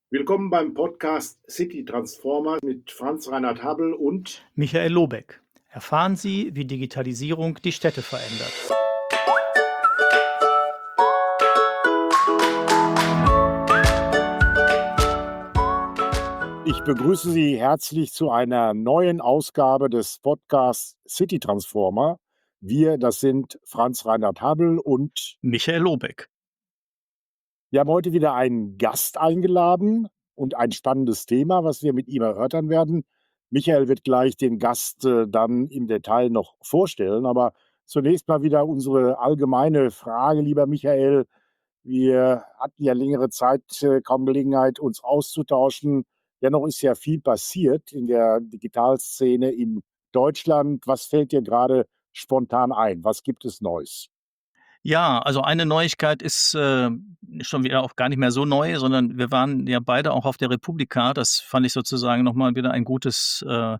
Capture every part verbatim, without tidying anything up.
Willkommen beim Podcast City Transformer mit Franz Reinhard Habbel und Michael Lobeck. Erfahren Sie, wie Digitalisierung die Städte verändert. ich begrüße Sie herzlich zu einer neuen Ausgabe des Podcasts City Transformer. Wir, das sind Franz Reinhard Habbel und Michael Lobeck. wir haben heute wieder einen Gast eingeladen und ein spannendes Thema, was wir mit ihm erörtern werden. Michael wird gleich den Gast äh, dann im Detail noch vorstellen, aber zunächst mal wieder unsere allgemeine Frage, lieber Michael. Wir hatten ja längere Zeit äh, kaum Gelegenheit, uns auszutauschen. Dennoch ist ja viel passiert in der Digitalszene in Deutschland. Was fällt dir gerade spontan ein? Was gibt es Neues? Ja, also eine Neuigkeit ist äh, schon wieder auch gar nicht mehr so neu, sondern wir waren ja beide auch auf der Republika. Das fand ich sozusagen nochmal wieder ein gutes, äh,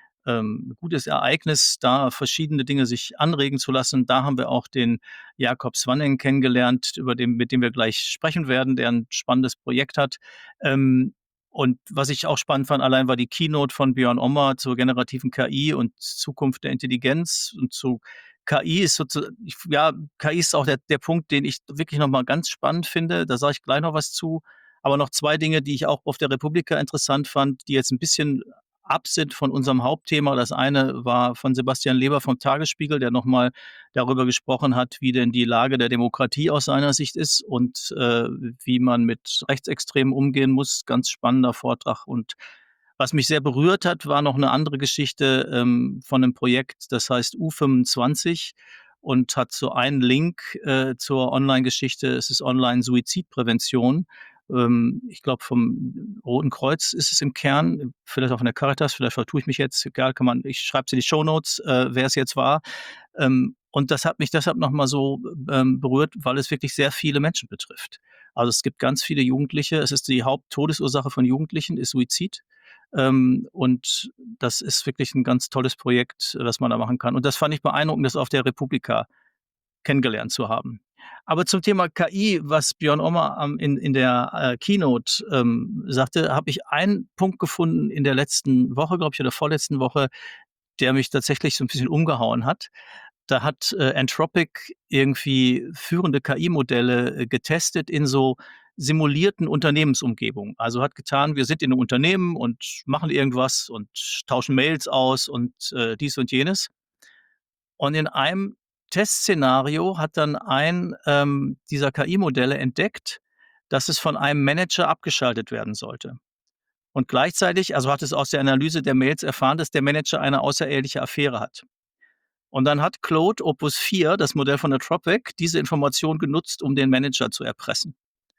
ähm, gutes Ereignis, da verschiedene Dinge sich anregen zu lassen. Da haben wir auch den Jakob Swanning kennengelernt, über den, mit dem wir gleich sprechen werden, der ein spannendes Projekt hat. Ähm, und was ich auch spannend fand, allein war die Keynote von Björn Ommer zur generativen K I und Zukunft der Intelligenz und zu K I ist sozusagen, ja, K I ist auch der, der Punkt, den ich wirklich nochmal ganz spannend finde. Da sage ich gleich noch was zu. Aber noch zwei Dinge, die ich auch auf der Republika interessant fand, die jetzt ein bisschen ab sind von unserem Hauptthema. Das eine war von Sebastian Leber vom Tagesspiegel, der nochmal darüber gesprochen hat, wie denn die Lage der Demokratie aus seiner Sicht ist und äh, wie man mit Rechtsextremen umgehen muss. Ganz spannender Vortrag. Und was mich sehr berührt hat, war noch eine andere Geschichte ähm, von einem Projekt, das heißt U fünfundzwanzig und hat so einen Link äh, zur Online-Geschichte. Es ist Online-Suizidprävention. Ähm, ich glaube, vom Roten Kreuz ist es im Kern, vielleicht auch von der Caritas, vielleicht vertue ich mich jetzt, egal, kann man, ich schreibe es in die Shownotes, äh, wer es jetzt war. Ähm, und das hat mich deshalb nochmal so ähm, berührt, weil es wirklich sehr viele Menschen betrifft. Also es gibt ganz viele Jugendliche. Es ist die Haupttodesursache von Jugendlichen, ist Suizid. Ähm, und das ist wirklich ein ganz tolles Projekt, was man da machen kann. Und das fand ich beeindruckend, das auf der Republika kennengelernt zu haben. Aber zum Thema K I, was Björn Ommer ähm, in, in der äh, Keynote ähm, sagte, habe ich einen Punkt gefunden in der letzten Woche, glaube ich, oder vorletzten Woche, der mich tatsächlich so ein bisschen umgehauen hat. Da hat äh, Anthropic irgendwie führende K I-Modelle äh, getestet in so simulierten Unternehmensumgebungen. Also hat getan, wir sind in einem Unternehmen und machen irgendwas und tauschen Mails aus und äh, dies und jenes. Und in einem Testszenario hat dann ein ähm, dieser K I-Modelle entdeckt, dass es von einem Manager abgeschaltet werden sollte. Und gleichzeitig, also hat es aus der Analyse der Mails erfahren, dass der Manager eine außereheliche Affäre hat. Und dann hat Claude Opus vier, das Modell von der Anthropic, diese Information genutzt, um den Manager zu erpressen.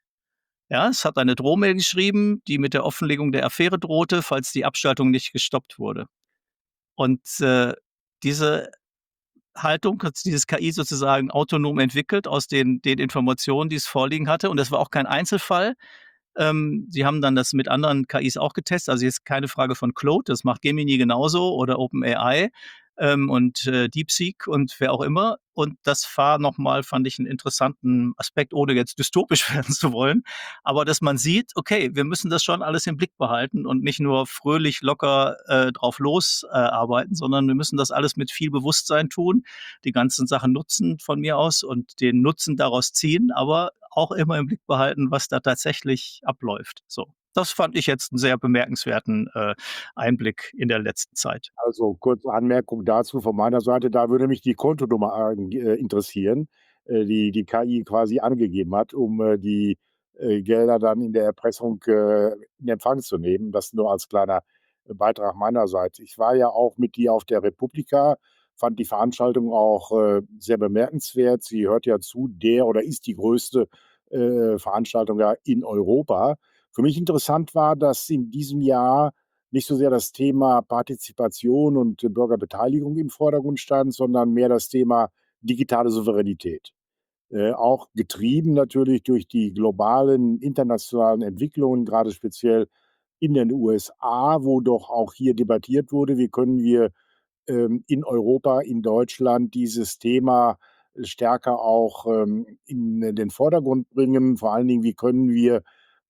Ja, es hat eine Drohmail geschrieben, die mit der Offenlegung der Affäre drohte, falls die Abschaltung nicht gestoppt wurde. Und äh, diese Haltung hat dieses K I sozusagen autonom entwickelt aus den, den Informationen, die es vorliegen hatte. Und das war auch kein Einzelfall. Ähm, sie haben dann das mit anderen K Is auch getestet. Also jetzt keine Frage von Claude, das macht Gemini genauso oder OpenAI ähm, und äh, DeepSeek und wer auch immer. Und das war nochmal, fand ich, einen interessanten Aspekt, ohne jetzt dystopisch werden zu wollen. Aber dass man sieht, okay, wir müssen das schon alles im Blick behalten und nicht nur fröhlich, locker äh, drauf los äh, arbeiten, sondern wir müssen das alles mit viel Bewusstsein tun, die ganzen Sachen nutzen von mir aus und den Nutzen daraus ziehen, aber auch immer im Blick behalten, was da tatsächlich abläuft. So. Das fand ich jetzt einen sehr bemerkenswerten äh, Einblick in der letzten Zeit. Also, kurze Anmerkung dazu von meiner Seite, da würde mich die Kontonummer äh, interessieren, äh, die die K I quasi angegeben hat, um äh, die äh, Gelder dann in der Erpressung äh, in Empfang zu nehmen. Das nur als kleiner äh, Beitrag meinerseits. Ich war ja auch mit dir auf der Republika, fand die Veranstaltung auch äh, sehr bemerkenswert. Sie hört ja zu der oder ist die größte äh, Veranstaltung ja in Europa. Für mich interessant war, dass in diesem Jahr nicht so sehr das Thema Partizipation und äh, Bürgerbeteiligung im Vordergrund stand, sondern mehr das Thema digitale Souveränität. Äh, auch getrieben natürlich durch die globalen internationalen Entwicklungen, gerade speziell in den U S A, wo doch auch hier debattiert wurde, wie können wir ähm, in Europa, in Deutschland dieses Thema stärker auch ähm, in den Vordergrund bringen. Vor allen Dingen, wie können wir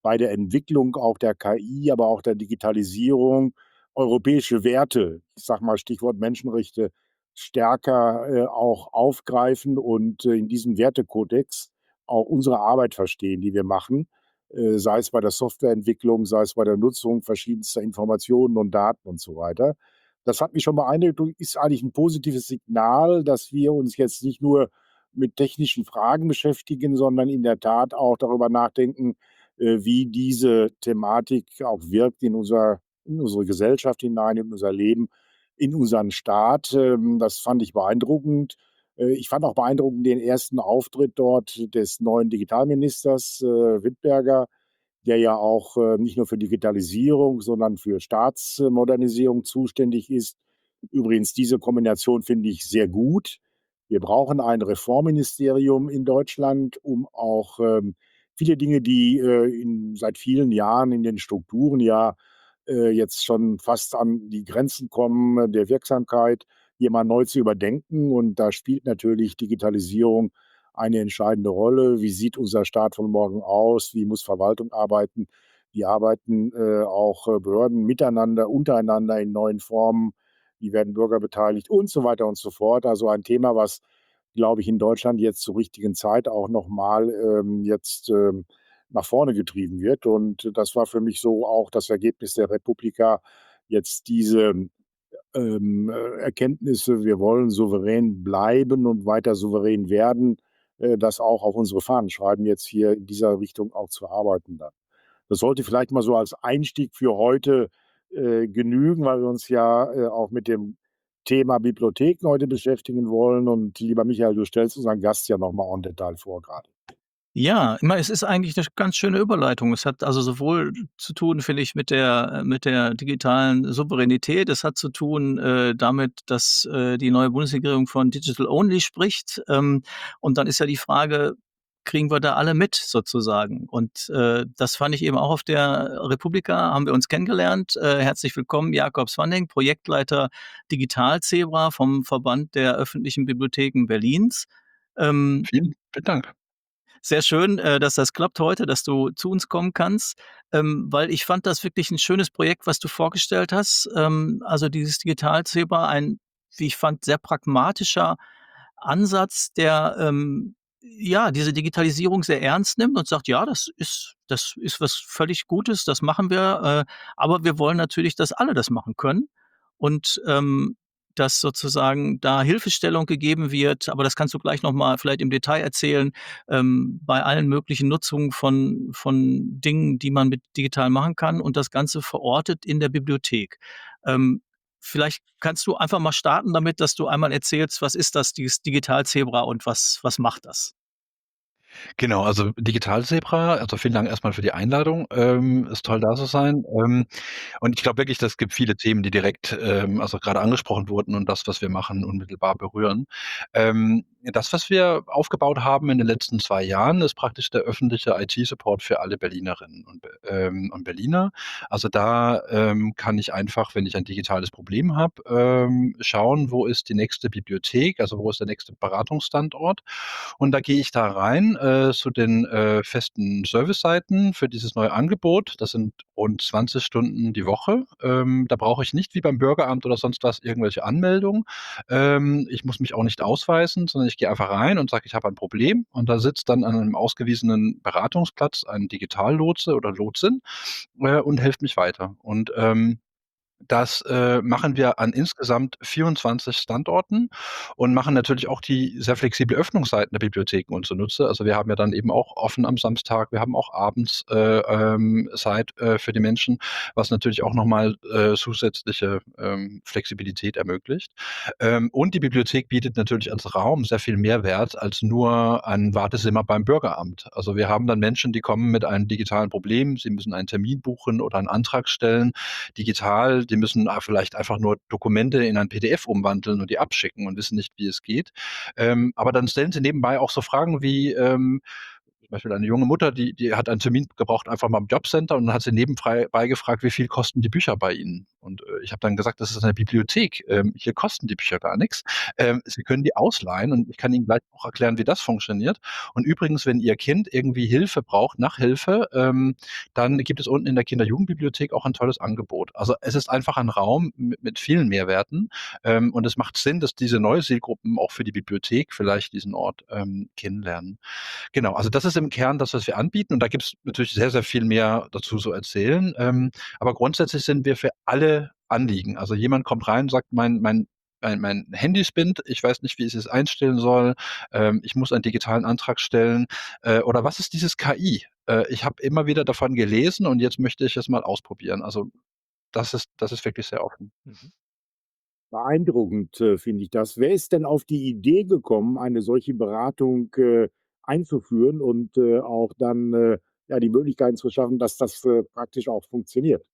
bei der Entwicklung auch der K I, aber auch der Digitalisierung europäische Werte, ich sage mal Stichwort Menschenrechte, stärker, äh, auch aufgreifen und, äh, in diesem Wertekodex auch unsere Arbeit verstehen, die wir machen, äh, sei es bei der Softwareentwicklung, sei es bei der Nutzung verschiedenster Informationen und Daten und so weiter. Das hat mich schon beeindruckt und ist eigentlich 'n positives Signal, dass wir uns jetzt nicht nur mit technischen Fragen beschäftigen, sondern in der Tat auch darüber nachdenken, äh, wie diese Thematik auch wirkt in unser in unsere Gesellschaft hinein, in unser Leben, in unseren Staat. Ähm, das fand ich beeindruckend. Äh, ich fand auch beeindruckend den ersten Auftritt dort des neuen Digitalministers, äh, Wittberger, der ja auch, äh, nicht nur für Digitalisierung, sondern für Staatsmodernisierung zuständig ist. Übrigens, diese Kombination finde ich sehr gut. Wir brauchen ein Reformministerium in Deutschland, um auch, ähm, viele Dinge, die, äh, in seit vielen Jahren in den Strukturen ja, äh, jetzt schon fast an die Grenzen kommen der Wirksamkeit, hier mal neu zu überdenken. Und da spielt natürlich Digitalisierung eine entscheidende Rolle. Wie sieht unser Staat von morgen aus? Wie muss Verwaltung arbeiten? Wie arbeiten, äh, auch, äh, Behörden miteinander, untereinander in neuen Formen? Wie werden Bürger beteiligt und so weiter und so fort. Also, ein Thema, was, glaube ich, in Deutschland jetzt zur richtigen Zeit auch noch mal, ähm, jetzt, ähm, nach vorne getrieben wird. Und das war für mich so auch das Ergebnis der Republika, jetzt diese, ähm, äh, Erkenntnisse, wir wollen souverän bleiben und weiter souverän werden, äh, das auch auf unsere Fahnen schreiben, jetzt hier in dieser Richtung auch zu arbeiten dann. Das sollte vielleicht mal so als Einstieg für heute, äh, genügen, weil wir uns ja, äh, auch mit dem Thema Bibliotheken heute beschäftigen wollen. Und lieber Michael, du stellst unseren Gast ja noch mal en Detail vor grade. Ja, ich meine, es ist eigentlich 'ne sch ganz schöne Überleitung. Es hat also sowohl zu tun, finde ich, mit der äh, mit der digitalen Souveränität. Es hat zu tun, äh, damit, dass, äh, die neue Bundesregierung von Digital Only spricht. Ähm, und dann ist ja die Frage, kriegen wir da alle mit sozusagen? Und, äh, das fand ich eben auch auf der Republika, haben wir uns kennengelernt. Äh, herzlich willkommen, Jakob Swanning, Projektleiter Digital-Zebra vom Verband der öffentlichen Bibliotheken Berlins. Ähm Vielen vielen Dank. Sehr schön, äh, dass das klappt heute, dass du zu uns kommen kannst, ähm, weil ich fand das wirklich 'n schönes Projekt, was du vorgestellt hast. Ähm, also, dieses Digital-Zebra, ein, wie ich fand, sehr pragmatischer Ansatz, der, ähm, ja, diese Digitalisierung sehr ernst nimmt und sagt: „Ja, das ist das ist was völlig Gutes, das machen wir, äh, aber wir wollen natürlich, dass alle das machen können.“ Und, ähm, dass sozusagen da Hilfestellung gegeben wird, aber das kannst du gleich noch mal vielleicht im Detail erzählen, ähm, bei allen möglichen Nutzungen von von Dingen, die man mit digital machen kann und das Ganze verortet in der Bibliothek. Ähm, vielleicht kannst du einfach mal starten damit, dass du einmal erzählst, was ist das, dieses Digital-Zebra und was was macht das? Genau, also Digital-Zebra also, vielen Dank erst mal für die Einladung. Ähm, ist toll, da zu sein. Ähm, und ich glaube wirklich, das gibt viele Themen, die direkt, ähm, also grade angesprochen wurden und das, was wir machen, unmittelbar berühren. Ähm, das, was wir aufgebaut haben in den letzten zwei Jahren, ist praktisch der öffentliche IT-Support für alle Berlinerinnen und, ähm und Berliner. Also, da, ähm, kann ich einfach, wenn ich ein digitales Problem habe, ähm, schauen, wo ist die nächste Bibliothek, also, wo ist der nächste Beratungsstandort. Und da gehe ich da rein, äh, zu den, äh, festen Serviceseiten für dieses neue Angebot. Das sind rund zwanzig Stunden die Woche. Ähm, da brauche ich nicht wie beim Bürgeramt oder sonst was irgendwelche Anmeldungen. Ähm, ich muss mich auch nicht ausweisen, sondern ich gehe einfach rein und sage: „Ich habe ein Problem.“ Und da sitzt dann an einem ausgewiesenen Beratungsplatz ein Digitallotse oder Lotsin, äh, und hilft mich weiter. Und, ähm, das, äh, machen wir an insgesamt vierundzwanzig Standorten und machen natürlich auch die sehr flexible Öffnungszeiten der Bibliotheken uns zunutze. Also, wir haben ja dann eben auch offen am Samstag, wir haben auch abends, äh, ähm, Zeit, äh, für die Menschen, was natürlich auch noch mal, äh, zusätzliche, ähm, Flexibilität ermöglicht. Ähm, und die Bibliothek bietet natürlich als Raum sehr viel Mehrwert als nur ein Wartezimmer beim Bürgeramt. Also, wir haben dann Menschen, die kommen mit einem digitalen Problem. Sie müssen einen Termin buchen oder 'n Antrag stellen digital. Die müssen a vielleicht einfach nur Dokumente in ein P D F umwandeln und die abschicken und wissen nicht, wie es geht. Ähm, aber dann stellen sie nebenbei auch so Fragen wie, ähm Beispiel eine junge Mutter, die die hat einen Termin gebraucht einfach mal im Jobcenter und dann hat sie nebenfrei bei gefragt: „Wie viel kosten die Bücher bei Ihnen?“ Und, äh, ich habe dann gesagt: „Das ist eine Bibliothek. Ähm, hier kosten die Bücher gar nix. Ähm, Sie können die ausleihen und ich kann Ihnen gleich auch erklären, wie das funktioniert. Und übrigens, wenn Ihr Kind irgendwie Hilfe braucht, Nachhilfe, ähm, dann gibt es unten in der Kinder-Jugendbibliothek auch ein tolles Angebot.“ Also, es ist einfach ein Raum mit mit vielen Mehrwerten, ähm, und es macht Sinn, dass diese neue Zielgruppen auch für die Bibliothek vielleicht diesen Ort, ähm, kennenlernen. Genau, also das ist im Kern das, was wir anbieten und da gibt's natürlich sehr, sehr viel mehr dazu zu erzählen. Ähm, aber grundsätzlich sind wir für alle Anliegen. Also jemand kommt rein und sagt: „Mein mein mein mein Handy spinnt, ich weiß nicht, wie ich es einstellen soll, ähm, ich muss einen digitalen Antrag stellen, äh, oder was ist dieses K I? Äh, ich habe immer wieder davon gelesen und jetzt möchte ich es mal ausprobieren.“ Also, das ist das ist wirklich sehr offen. Mhm. Beeindruckend, äh, finde ich das. Wer ist denn auf die Idee gekommen, eine solche Beratung, äh, einzuführen und, äh, auch dann, äh, ja, die Möglichkeiten zu schaffen, dass das, äh, praktisch auch funktioniert?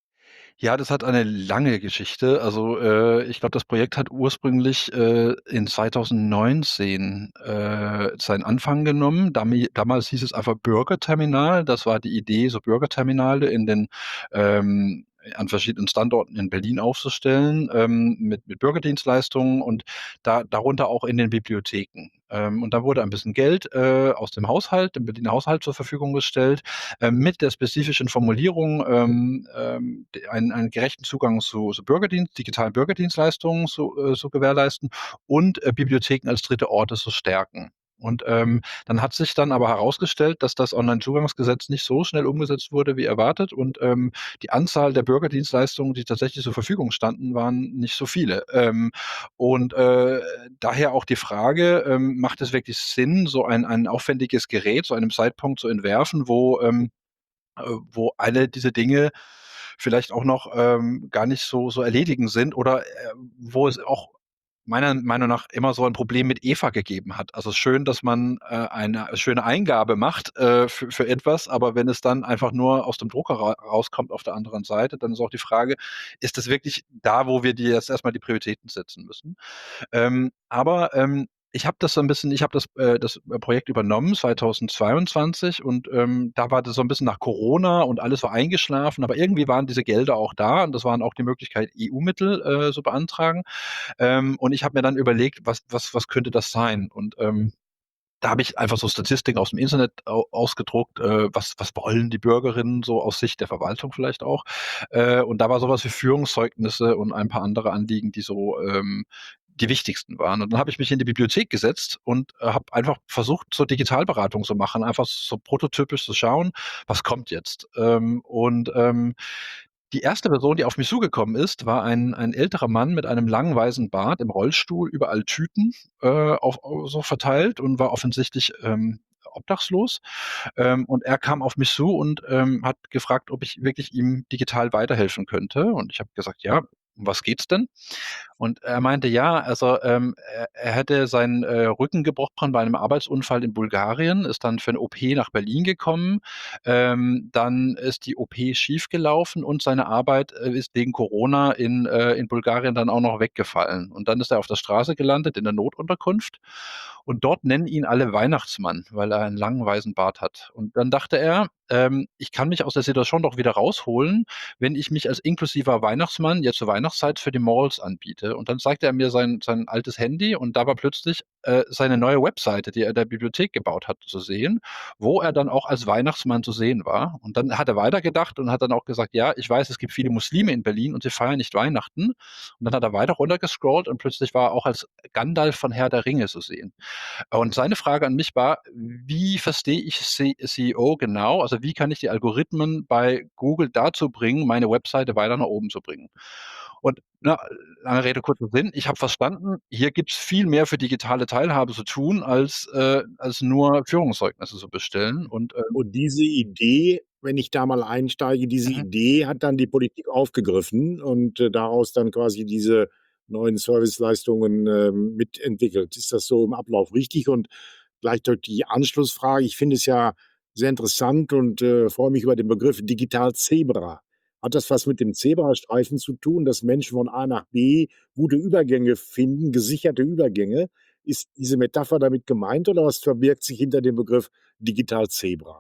Ja, das hat eine lange Geschichte. Also, äh, ich glaube, das Projekt hat ursprünglich, äh, in zweitausendneunzehn, äh, seinen Anfang genommen. Dami damals hieß es einfach Bürgerterminal. Das war die Idee, so Bürgerterminale in den ähm, an verschiedenen Standorten in Berlin aufzustellen, ähm, mit mit Bürgerdienstleistungen und da darunter auch in den Bibliotheken. Ähm, und da wurde ein bisschen Geld, äh, aus dem Haushalt, dem Berliner Haushalt zur Verfügung gestellt, ähm, mit der spezifischen Formulierung, ähm, ähm, d einen einen gerechten Zugang zu zu Bürgerdienst digitalen Bürgerdienstleistungen zu äh, zu gewährleisten und, äh, Bibliotheken als dritte Orte zu stärken. Und, ähm, dann hat sich dann aber herausgestellt, dass das Onlinezugangsgesetz nicht so schnell umgesetzt wurde wie erwartet und, ähm, die Anzahl der Bürgerdienstleistungen, die tatsächlich zur Verfügung standen, waren nicht so viele. Ähm, und, äh, daher auch die Frage, ähm, macht es wirklich Sinn, so ein ein aufwendiges Gerät zu einem Zeitpunkt zu entwerfen, wo, ähm äh, wo alle diese Dinge vielleicht auch noch, ähm, gar nicht so so erledigen sind oder, äh, wo es auch meiner Meinung nach immer so ein Problem mit EVA gegeben hat. Also, schön, dass man, äh, eine schöne Eingabe macht, äh, für für etwas, aber wenn es dann einfach nur aus dem Drucker ra rauskommt auf der anderen Seite, dann ist auch die Frage: „Ist das wirklich da, wo wir die jetzt erst mal die Prioritäten setzen müssen?“ Ähm, aber, ähm, ich habe das so 'n bisschen ich habe das äh, das äh, Projekt übernommen zweitausendzweiundzwanzig und, ähm, da war das so 'n bisschen nach Corona und alles war eingeschlafen, aber irgendwie waren diese Gelder auch da und das waren auch die Möglichkeit, E U-Mittel, äh, zu beantragen. Ähm, und ich habe mir dann überlegt, was was was könnte das sein? Und, ähm, da habe ich einfach so Statistiken aus'm Internet au ausgedruckt, äh, was was wollen die Bürgerinnen so aus Sicht der Verwaltung vielleicht auch. Äh, und da war so was wie Führungszeugnisse und ein paar andere Anliegen, die so, ähm, die wichtigsten waren. Und dann habe ich mich in die Bibliothek gesetzt und, äh, habe einfach versucht, so Digitalberatung zu machen, einfach so prototypisch zu schauen, was kommt jetzt? Ähm, und, ähm, die erste Person, die auf mich zugekommen ist, war ein ein älterer Mann mit einem langen weißen Bart im Rollstuhl, überall Tüten, äh, auf au so verteilt und war offensichtlich, ähm, obdachlos. Ähm, und er kam auf mich zu und, ähm, hat gefragt, ob ich wirklich ihm digital weiterhelfen könnte. Und ich habe gesagt: „Ja, um was geht's denn?“ Und er meinte, ja, also, ähm, er er hätte seinen, äh, Rücken gebrochen bei einem Arbeitsunfall in Bulgarien, ist dann für 'ne O P nach Berlin gekommen. Ähm, dann ist die O P schiefgelaufen und seine Arbeit, äh, ist wegen Corona in äh, in Bulgarien dann auch noch weggefallen. Und dann ist er auf der Straße gelandet in der Notunterkunft und dort nennen ihn alle Weihnachtsmann, weil er einen langen weißen Bart hat. Und dann dachte er, ähm: „Ich kann mich aus der Situation doch wieder rausholen, wenn ich mich als inklusiver Weihnachtsmann jetzt zur Weihnachtszeit für die Malls anbiete.“ Und dann zeigte er mir sein sein altes Handy und da war plötzlich, äh, seine neue Webseite, die er der Bibliothek gebaut hat, zu sehen, wo er dann auch als Weihnachtsmann zu sehen war. Und dann hat er weitergedacht und hat dann auch gesagt: „Ja, ich weiß, es gibt viele Muslime in Berlin und sie feiern nicht Weihnachten.“ Und dann hat er weiter runter gescrollt und plötzlich war er auch als Gandalf von Herr der Ringe zu sehen. Und seine Frage an mich war: „Wie verstehe ich Se S E O genau? Also, wie kann ich die Algorithmen bei Google dazu bringen, meine Webseite weiter nach oben zu bringen?“ Und, ne, lange Rede, kurzer Sinn, ich habe verstanden, hier gibt's viel mehr für digitale Teilhabe zu tun, als äh, als nur Führungszeugnisse zu bestellen und, ähm Und diese Idee, wenn ich da mal einsteige, diese Mhm. Idee hat dann die Politik aufgegriffen und, äh, daraus dann quasi diese neuen Serviceleistungen, ähm, mitentwickelt. Ist das so im Ablauf richtig? Und vielleicht dort die Anschlussfrage, ich finde es ja sehr interessant und, äh, freue mich über den Begriff Digital-Zebra. Hat das was mit dem Zebrastreifen zu tun, dass Menschen von A nach B gute Übergänge finden, gesicherte Übergänge? Ist diese Metapher damit gemeint oder was verbirgt sich hinter dem Begriff Digitalzebra?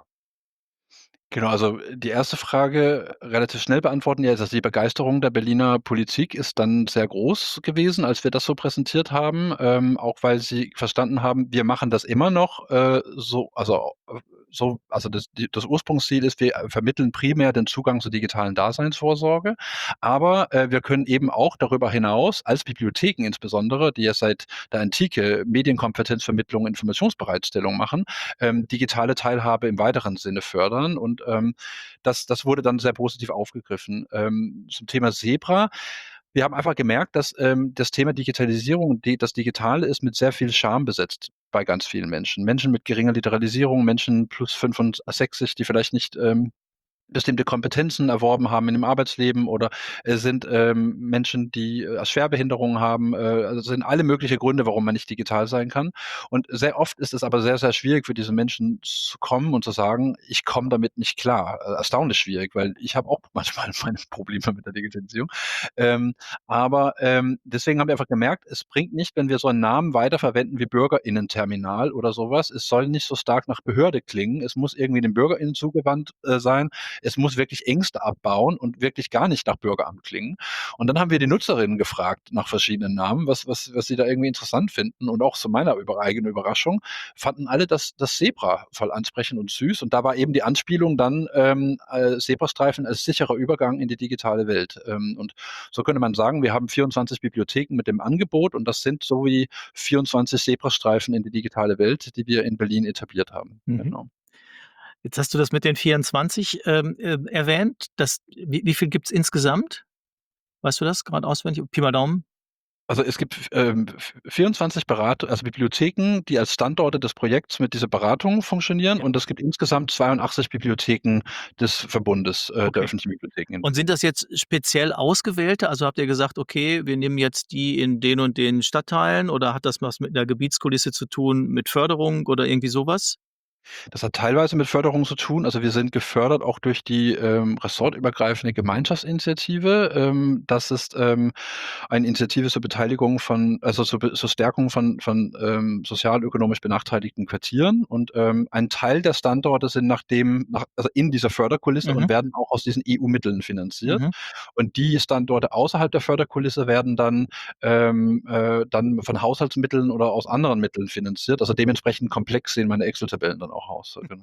Genau, also, äh, die erste Frage relativ schnell beantworten. Ja, also, die Begeisterung der Berliner Politik ist dann sehr groß gewesen, als wir das so präsentiert haben, ähm, auch weil sie verstanden haben, wir machen das immer noch, äh, so also, äh, so also, das die das Ursprungsziel ist, wir, äh, vermitteln primär den Zugang zur digitalen Daseinsvorsorge, aber, äh, wir können eben auch darüber hinaus als Bibliotheken insbesondere, die ja seit der Antike Medienkompetenzvermittlung, Informationsbereitstellung machen, ähm, digitale Teilhabe im weiteren Sinne fördern und, ähm, das das wurde dann sehr positiv aufgegriffen. Ähm, zum Thema SEBRA, wir haben einfach gemerkt, dass, ähm, das Thema Digitalisierung und die das Digitale ist mit sehr viel Scham besetzt bei ganz vielen Menschen. Menschen mit geringer Literalisierung, Menschen plus fünfundsechzig, die vielleicht nicht, ähm, bestimmte Kompetenzen erworben haben in dem Arbeitsleben oder, äh, sind, ähm, Menschen, die, äh, Schwerbehinderungen haben. Äh, also, es sind alle mögliche Gründe, warum man nicht digital sein kann. Und sehr oft ist es aber sehr, sehr schwierig für diese Menschen zu kommen und zu sagen: „Ich komme damit nicht klar." Äh, erstaunlich schwierig, weil ich habe auch manchmal meine Probleme mit der Digitalisierung. Ähm, aber, ähm, deswegen haben wir einfach gemerkt, es bringt nicht, wenn wir so einen Namen weiterverwenden wie Bürgerinnenterminal oder so was. Es soll nicht so stark nach Behörde klingen. Es muss irgendwie den BürgerInnen zugewandt, äh, sein. Es muss wirklich Ängste abbauen und wirklich gar nicht nach Bürgeramt klingen. Und dann haben wir die Nutzerinnen gefragt nach verschiedenen Namen, was was was sie da irgendwie interessant finden. Und auch zu meiner über eigenen Überraschung fanden alle das das Zebra voll ansprechend und süß. Und da war eben die Anspielung dann, ähm, äh, Zebrastreifen als sicherer Übergang in die digitale Welt. Ähm, und so könnte man sagen, wir haben vierundzwanzig Bibliotheken mit dem Angebot und das sind so wie vierundzwanzig Zebrastreifen in die digitale Welt, die wir in Berlin etabliert haben. Mhm. Genau. Jetzt hast du das mit den vierundzwanzig, ähm, äh, erwähnt. Das wie wie viel gibt's insgesamt? Weißt du das grad auswendig? Pi mal Daumen? Also, es gibt v ähm, v vierundzwanzig Berat also, Bibliotheken, die als Standorte des Projekts mit dieser Beratung funktionieren Ja. und es gibt insgesamt zweiundachtzig Bibliotheken des Verbundes, äh, der Okay. öffentlichen Bibliotheken in Und Berlin. sind das jetzt speziell ausgewählte? Also, habt ihr gesagt: „Okay, wir nehmen jetzt die in den und den Stadtteilen“, oder hat das was mit 'ner Gebietskulisse zu tun, mit Förderung oder irgendwie so was? Das hat teilweise mit Förderung zu tun. Also, wir sind gefördert auch durch die, ähm, ressortübergreifende Gemeinschaftsinitiative. Ähm, das ist, ähm, eine Initiative zur Beteiligung von also, zur Be zur Stärkung von von, ähm, sozialökonomisch benachteiligten Quartieren. Und, ähm, ein Teil der Standorte sind nach dem nach also, in dieser Förderkulisse und Mhm. werden auch aus diesen E U-Mitteln finanziert. Mhm. Und die Standorte außerhalb der Förderkulisse werden dann, ähm, äh dann von Haushaltsmitteln oder aus anderen Mitteln finanziert. Also, dementsprechend komplex sehen meine Excel-Tabellen dann auch aus, so genau.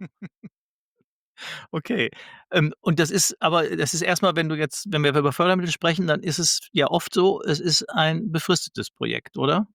Okay. Ähm, und das ist aber das ist erst mal, wenn du jetzt wenn wir über Fördermittel sprechen, dann ist es ja oft so, es ist ein befristetes Projekt, oder?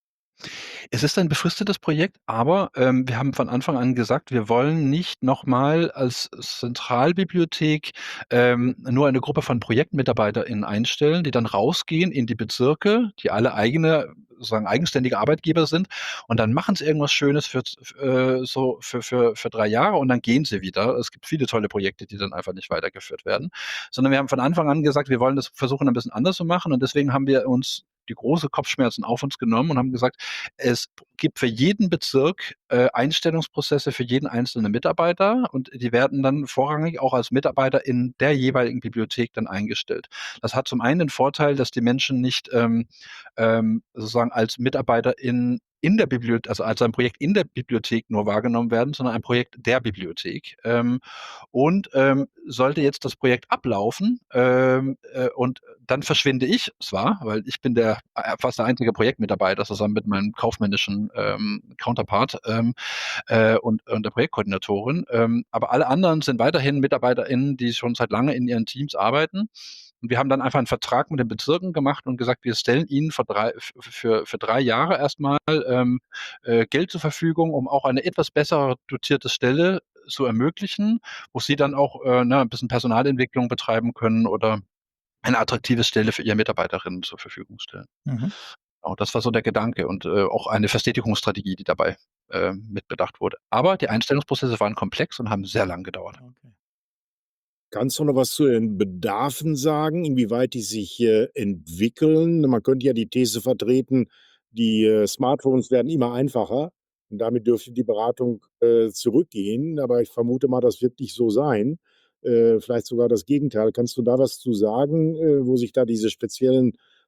Es ist ein befristetes Projekt, aber, ähm, wir haben von Anfang an gesagt, wir wollen nicht noch mal als Zentralbibliothek, ähm, nur eine Gruppe von ProjektmitarbeiterInnen einstellen, die dann rausgehen in die Bezirke, die alle eigene sozusagen eigenständige Arbeitgeber sind. Und dann machen sie irgendwas Schönes für z f äh, so für für für drei Jahre und dann gehen sie wieder. Es gibt viele tolle Projekte, die dann einfach nicht weitergeführt werden. Sondern wir haben von Anfang an gesagt, wir wollen das versuchen, ein bisschen anders zu machen und deswegen haben wir uns die große Kopfschmerzen auf uns genommen und haben gesagt, es gibt für jeden Bezirk, äh, Einstellungsprozesse für jeden einzelnen Mitarbeiter und die werden dann vorrangig auch als Mitarbeiter in der jeweiligen Bibliothek dann eingestellt. Das hat zum einen den Vorteil, dass die Menschen nicht, ähm, ähm, sozusagen als Mitarbeiter in in der Bibliothe also, als ein Projekt in der Bibliothek nur wahrgenommen werden, sondern ein Projekt der Bibliothek. Ähm, und, ähm, sollte jetzt das Projekt ablaufen, ähm, äh, und dann verschwinde ich zwar, weil ich bin der äh, fast der einzige Projektmitarbeiter zusammen mit meinem kaufmännischen, ähm, Counterpart, ähm, äh, und und der Projektkoordinatorin. Ähm, aber alle anderen sind weiterhin MitarbeiterInnen, die schon seit lange in ihren Teams arbeiten. Und wir haben dann einfach 'n Vertrag mit den Bezirken gemacht und gesagt, wir stellen ihnen für drei f für für drei Jahre erst mal, ähm, äh, Geld zur Verfügung, um auch eine etwas besser dotierte Stelle zu ermöglichen, wo sie dann auch, äh, ne, 'n bisschen Personalentwicklung betreiben können oder eine attraktive Stelle für ihre Mitarbeiterinnen zur Verfügung stellen. Mhm. Genau, das war so der Gedanke und, äh, auch eine Verstetigungsstrategie, die dabei, ähm, mit bedacht wurde. Aber die Einstellungsprozesse waren komplex und haben sehr lang gedauert. Okay. Kannst du noch was zu den Bedarfen sagen, inwieweit die sich, äh, entwickeln? Man könnte ja die These vertreten, die, äh, Smartphones werden immer einfacher und damit dürfte die Beratung, äh, zurückgehen, aber ich vermute mal, das wird nicht so sein, äh, vielleicht sogar das Gegenteil. Kannst du da was zu sagen, äh, wo sich da diese speziellen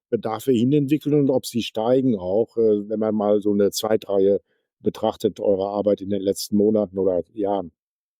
Bedarfe hin entwickeln und ob sie steigen auch, äh, wenn man mal so 'ne Zeitreihe betrachtet eurer Arbeit in den letzten Monaten oder Jahren?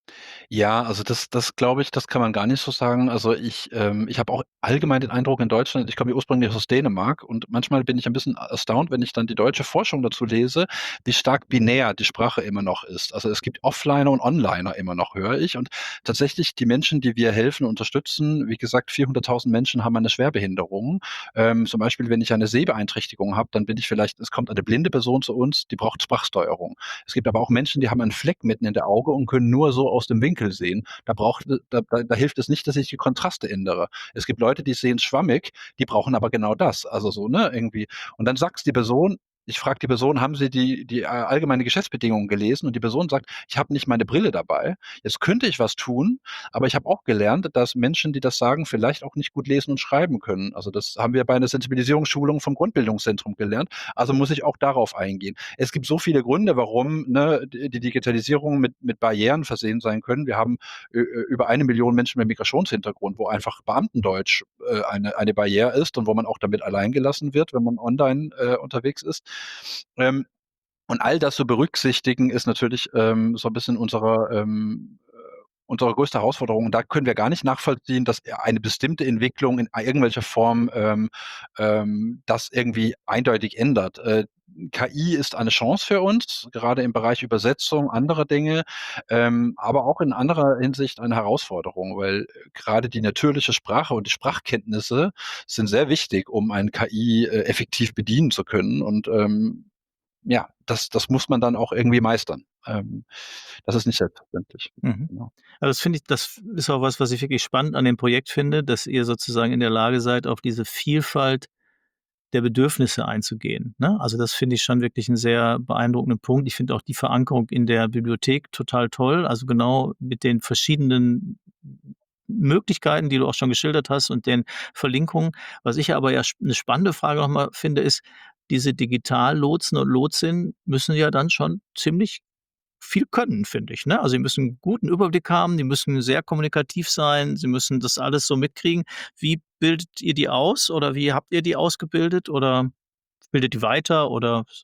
Ja, also das das glaube ich, das kann man gar nicht so sagen. Also ich ähm, ich habe auch allgemein den Eindruck in Deutschland ich komme ja ursprünglich aus Dänemark und manchmal bin ich ein bisschen erstaunt, wenn ich dann die deutsche Forschung dazu lese, wie stark binär die Sprache immer noch ist. Also, es gibt Offliner und Onliner immer noch, höre ich. Und tatsächlich die Menschen, die wir helfen, unterstützen wie gesagt, vierhunderttausend Menschen haben eine Schwerbehinderung. Ähm, zum Beispiel, wenn ich eine Sehbeeinträchtigung habe, dann bin ich vielleicht es kommt eine blinde Person zu uns, die braucht Sprachsteuerung. Es gibt aber auch Menschen, die haben einen Fleck mitten in der Auge und können nur so aus dem Winkel sehen. Da braucht da da da hilft es nicht, dass ich die Kontraste ändere. Es gibt Leute, die sehen schwammig, die brauchen aber genau das. Also so, ne, irgendwie. Und dann sagt's die Person ich frage die Person: „Haben Sie die die, äh, allgemeine Geschäftsbedingungen gelesen?“ Und die Person sagt: „Ich habe nicht meine Brille dabei.“ Jetzt könnte ich was tun, aber ich habe auch gelernt, dass Menschen, die das sagen, vielleicht auch nicht gut lesen und schreiben können. Also, das haben wir bei einer Sensibilisierungsschulung vom Grundbildungszentrum gelernt. Also, muss ich auch darauf eingehen. Es gibt so viele Gründe, warum, ne, die die Digitalisierung mit mit Barrieren versehen sein können. Wir haben ü ü über eine Million Menschen mit Migrationshintergrund, wo einfach Beamtendeutsch, äh, eine eine Barriere ist und wo man auch damit allein gelassen wird, wenn man online, äh, unterwegs ist. Ähm, und all das zu berücksichtigen, ist natürlich, ähm, so 'n bisschen unsere ähm, äh, unsere größte Herausforderung. Und da können wir gar nicht nachvollziehen, dass eine bestimmte Entwicklung in irgendwelcher Form, ähm, ähm, das irgendwie eindeutig ändert. Äh, K I ist eine Chance für uns, gerade im Bereich Übersetzung anderer Dinge, ähm, aber auch in anderer Hinsicht eine Herausforderung, weil grade die natürliche Sprache und die Sprachkenntnisse sind sehr wichtig, um ein K I, äh, effektiv bedienen zu können. Und, ähm, ja, das das muss man dann auch irgendwie meistern. Ähm, das ist nicht selbstverständlich. Mhm. Genau. Also, das finde ich das ist auch was, was ich wirklich spannend an dem Projekt finde, dass ihr sozusagen in der Lage seid, auf diese Vielfalt der Bedürfnisse einzugehen, ne? Also, das finde ich schon wirklich 'n sehr beeindruckenden Punkt. Ich finde auch die Verankerung in der Bibliothek total toll, also genau mit den verschiedenen Möglichkeiten, die du auch schon geschildert hast und den Verlinkungen. Was ich aber ja sp 'ne spannende Frage noch mal finde, ist, diese Digitallotsen und Lotsinnen müssen ja dann schon ziemlich viel können, finde ich, ne? Also, die müssen 'n guten Überblick haben, die müssen sehr kommunikativ sein, sie müssen das alles so mitkriegen. Wie bildet ihr die aus oder wie habt ihr die ausgebildet oder bildet die weiter oder s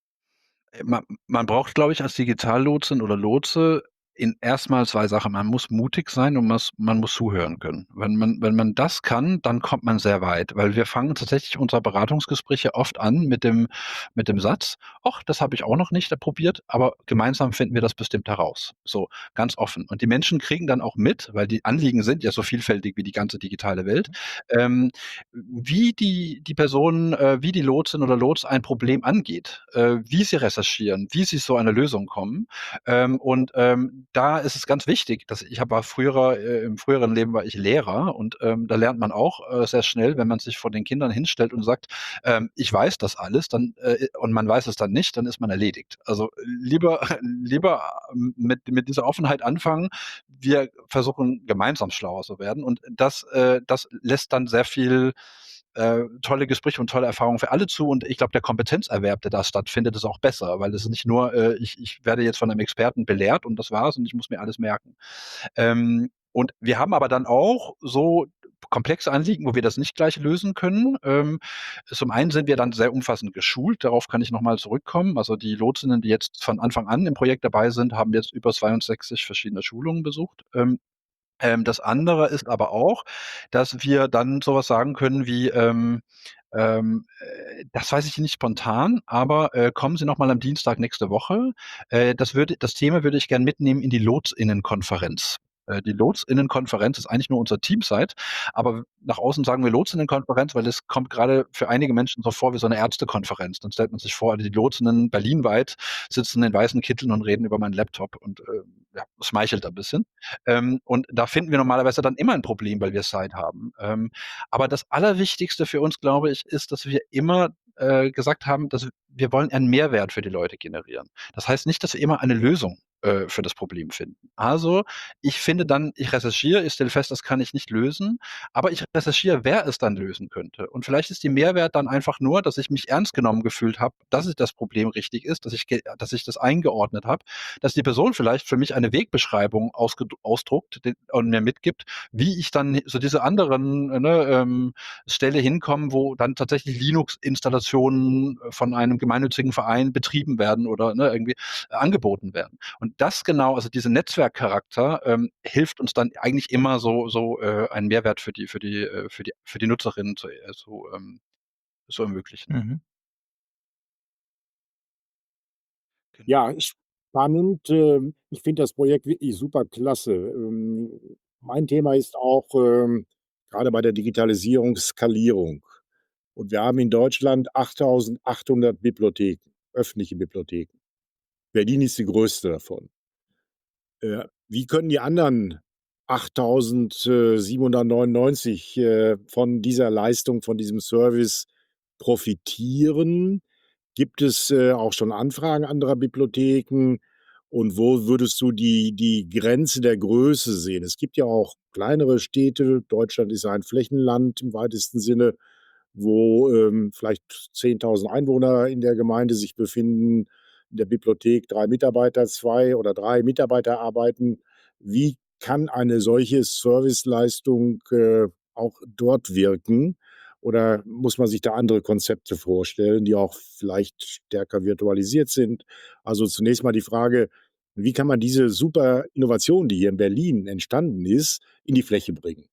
Äh, ma man braucht, glaube ich, als Digitallotsin oder Lotse in erst mal zwei Sachen. Man muss mutig sein und mas man muss zuhören können. Wenn man wenn man das kann, dann kommt man sehr weit, weil wir fangen tatsächlich unsere Beratungsgespräche oft an mit dem mit dem Satz: „Och, das habe ich auch noch nicht, äh, probiert, aber gemeinsam finden wir das bestimmt heraus.“ So, ganz offen. Und die Menschen kriegen dann auch mit, weil die Anliegen sind ja so vielfältig wie die ganze digitale Welt, ähm, wie die die Person äh, wie die Lotsin oder Lots ein Problem angeht, äh, wie sie recherchieren, wie sie zu einer Lösung kommen. Ähm, und, ähm, da ist es ganz wichtig, dass ich habe war früherer äh, im früheren Leben war ich Lehrer und, ähm, da lernt man auch, äh, sehr schnell, wenn man sich vor den Kindern hinstellt und sagt, ähm: „Ich weiß das alles“, dann äh, und man weiß es dann nicht, dann ist man erledigt. Also, lieber lieber mit mit dieser Offenheit anfangen. Wir versuchen gemeinsam schlauer zu werden und das äh, das lässt dann sehr viel, äh, tolle Gespräche und tolle Erfahrungen für alle zu. Und ich glaube, der Kompetenzerwerb, der da stattfindet, ist auch besser, weil es ist nicht nur, äh, ich ich werde jetzt von einem Experten belehrt und das war's und ich muss mir alles merken. Ähm, und wir haben aber dann auch so komplexe Anliegen, wo wir das nicht gleich lösen können. Ähm, zum einen sind wir dann sehr umfassend geschult, darauf kann ich noch mal zurückkommen. Also, die Lotsinnen, die jetzt von Anfang an im Projekt dabei sind, haben jetzt über zweiundsechzig verschiedene Schulungen besucht. Ähm, ähm, das andere ist aber auch, dass wir dann so was sagen können wie, ähm, ähm, äh: „Das weiß ich nicht spontan, aber, äh, kommen Sie noch mal am Dienstag nächste Woche. Äh, das würde das Thema würde ich gern mitnehmen in die Lotsinnenkonferenz.“ Äh, die Lotsinnenkonferenz ist eigentlich nur unser Teamsite, aber nach außen sagen wir Lotsinnenkonferenz, weil es kommt grade für einige Menschen so vor wie so 'ne Ärztekonferenz. Dann stellt man sich vor, die Lotsinnen berlinweit sitzen in weißen Kitteln und reden über meinen Laptop und, äh, ja, schmeichelt ein bisschen. Ähm, und da finden wir normalerweise dann immer 'n Problem, weil wir Zeit haben. Ähm, aber das Allerwichtigste für uns, glaube ich, ist, dass wir immer, äh, gesagt haben, dass wir wollen einen Mehrwert für die Leute generieren. Das heißt nicht, dass wir immer eine Lösung äh, für das Problem finden. Also, ich finde dann ich recherchiere, ich stelle fest, das kann ich nicht lösen, aber ich recherchiere, wer es dann lösen könnte. Und vielleicht ist die Mehrwert dann einfach nur, dass ich mich ernst genommen gefühlt habe, dass es das Problem richtig ist, dass ich ge dass ich das eingeordnet habe, dass die Person vielleicht für mich eine Wegbeschreibung ausged ausdruckt d und mir mitgibt, wie ich dann so diese anderen, äh, ne, ähm, Stelle hinkomme, wo dann tatsächlich Linux-Installationen von einem gemeinnützigen Verein betrieben werden oder, ne, irgendwie äh, angeboten werden. Und das genau, also dieser Netzwerkcharakter, ähm, hilft uns dann eigentlich immer so so, äh, einen Mehrwert für die für die äh, für die für die Nutzerinnen zu äh, zu, ähm zu ermöglichen. Mhm. Genau. Ja, spannend. Ähm, ich finde das Projekt wirklich super klasse. Ähm, mein Thema ist auch, ähm, grade bei der Digitalisierung Skalierung. Und wir haben in Deutschland achttausendachthundert Bibliotheken, öffentliche Bibliotheken. Berlin ist die größte davon. Äh, wie können die anderen achttausend äh, siebenhundertneunundneunzig, äh, von dieser Leistung, von diesem Service profitieren? Gibt es, äh, auch schon Anfragen anderer Bibliotheken? Und wo würdest du die die Grenze der Größe sehen? Es gibt ja auch kleinere Städte. Deutschland ist ein Flächenland im weitesten Sinne, wo, ähm, vielleicht zehntausend Einwohner in der Gemeinde sich befinden, in der Bibliothek drei Mitarbeiter, zwei oder drei Mitarbeiter arbeiten. Wie kann eine solche Serviceleistung, äh, auch dort wirken? Oder muss man sich da andere Konzepte vorstellen, die auch vielleicht stärker virtualisiert sind? Also, zunächst mal die Frage: Wie kann man diese super Innovation, die hier in Berlin entstanden ist, in die Fläche bringen?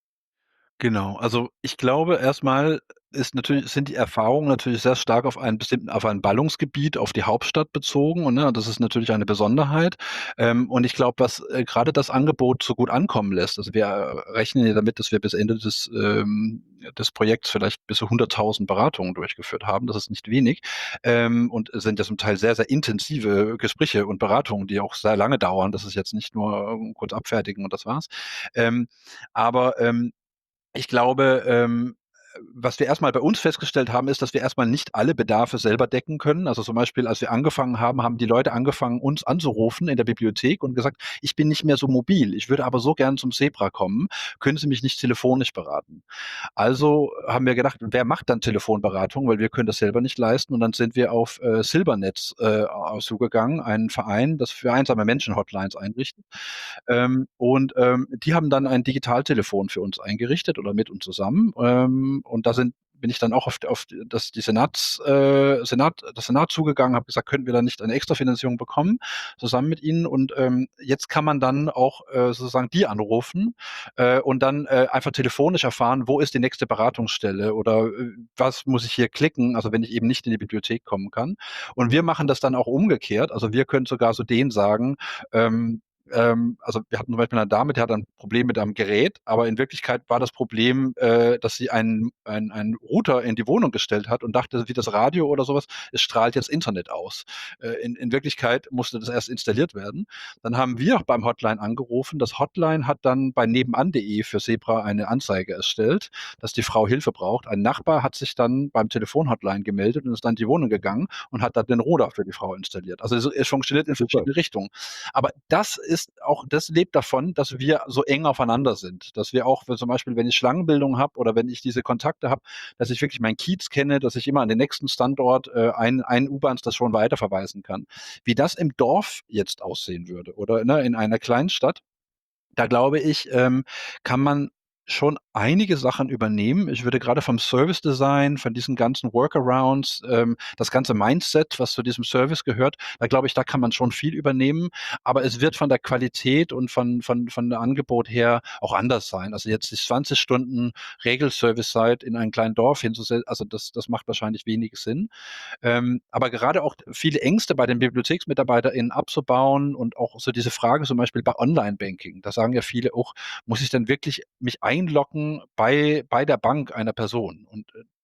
Genau, also ich glaube, erstmal ist natürlich sind die Erfahrungen natürlich sehr stark auf einen bestimmten auf ein Ballungsgebiet, auf die Hauptstadt bezogen und, ne, das ist natürlich eine Besonderheit. Ähm, und ich glaube, was, äh, grade das Angebot so gut ankommen lässt, also wir, äh, rechnen ja damit, dass wir bis Ende des, ähm des Projekts vielleicht bis zu hunderttausend Beratungen durchgeführt haben. Das ist nicht wenig, ähm, und es sind ja zum Teil sehr, sehr intensive Gespräche und Beratungen, die auch sehr lange dauern. Das ist jetzt nicht nur, ähm, kurz abfertigen und das war's. Ähm, aber, ähm, ich glaube, ähm, was wir erst mal bei uns festgestellt haben, ist, dass wir erst mal nicht alle Bedarfe selber decken können. Also, zum Beispiel, als wir angefangen haben, haben die Leute angefangen, uns anzurufen in der Bibliothek und gesagt: „Ich bin nicht mehr so mobil. Ich würde aber so gern zum Zebra kommen. Können Sie mich nicht telefonisch beraten?“ Also haben wir gedacht: „Wer macht dann Telefonberatung?“ Weil wir können das selber nicht leisten. Und dann sind wir auf, äh, Silbernetz, äh, a zugegangen, einen Verein, das für einsame Menschen Hotlines einrichtet. Ähm, und, ähm, die haben dann ein Digitaltelefon für uns eingerichtet oder mit uns zusammen. Ähm, und da sind bin ich dann auch auf d auf das die Senats äh, Senat das Senat zugegangen, habe gesagt: „Könnten wir da nicht eine Extrafinanzierung bekommen zusammen mit Ihnen?“ Und, ähm, jetzt kann man dann auch, äh, sozusagen die anrufen, äh, und dann, äh, einfach telefonisch erfahren, wo ist die nächste Beratungsstelle oder, äh, was muss ich hier klicken, also wenn ich eben nicht in die Bibliothek kommen kann. Und wir machen das dann auch umgekehrt. Also, wir können sogar so denen sagen, ähm ähm, also wir hatten zum Beispiel eine Dame, die hat ein Problem mit einem Gerät, aber in Wirklichkeit war das Problem, äh, dass sie einen einen einen Router in die Wohnung gestellt hat und dachte, wie das Radio oder so was, es strahlt jetzt Internet aus. Äh, in in Wirklichkeit musste das erst installiert werden. Dann haben wir beim Hotline angerufen. Das Hotline hat dann bei nebenan.de für Zebra eine Anzeige erstellt, dass die Frau Hilfe braucht. Ein Nachbar hat sich dann beim Telefon-Hotline gemeldet und ist dann in die Wohnung gegangen und hat dann den Router für die Frau installiert. Also, es es funktioniert in Super. verschiedene Richtungen. Aber das ist auch das lebt davon, dass wir so eng aufeinander sind. Dass wir auch wenn zum Beispiel, wenn ich Schlangenbildung habe oder wenn ich diese Kontakte habe, dass ich wirklich meinen Kiez kenne, dass ich immer an den nächsten Standort, äh, ein eine U-Bahn-Station weiterverweisen kann. Wie das im Dorf jetzt aussehen würde oder, ne, in einer Kleinstadt, da glaube ich, ähm, kann man schon einige Sachen übernehmen. Ich würde grade vom Servicedesign, von diesen ganzen Workarounds, ähm, das ganze Mindset, was zu diesem Service gehört, da glaube ich, da kann man schon viel übernehmen. Aber es wird von der Qualität und von von von der Angebot her auch anders sein. Also, jetzt die zwanzig Stunden Regelservicezeit in ein kleinen Dorf hinzusel also, das das macht wahrscheinlich wenig Sinn. Ähm, aber gerade auch viele Ängste bei den BibliotheksmitarbeiterInnen abzubauen und auch so diese Frage zum Beispiel bei Online-Banking. Da sagen ja viele auch: „Muss ich denn wirklich mich einloggen bei bei der Bank einer Person?“ Und, äh,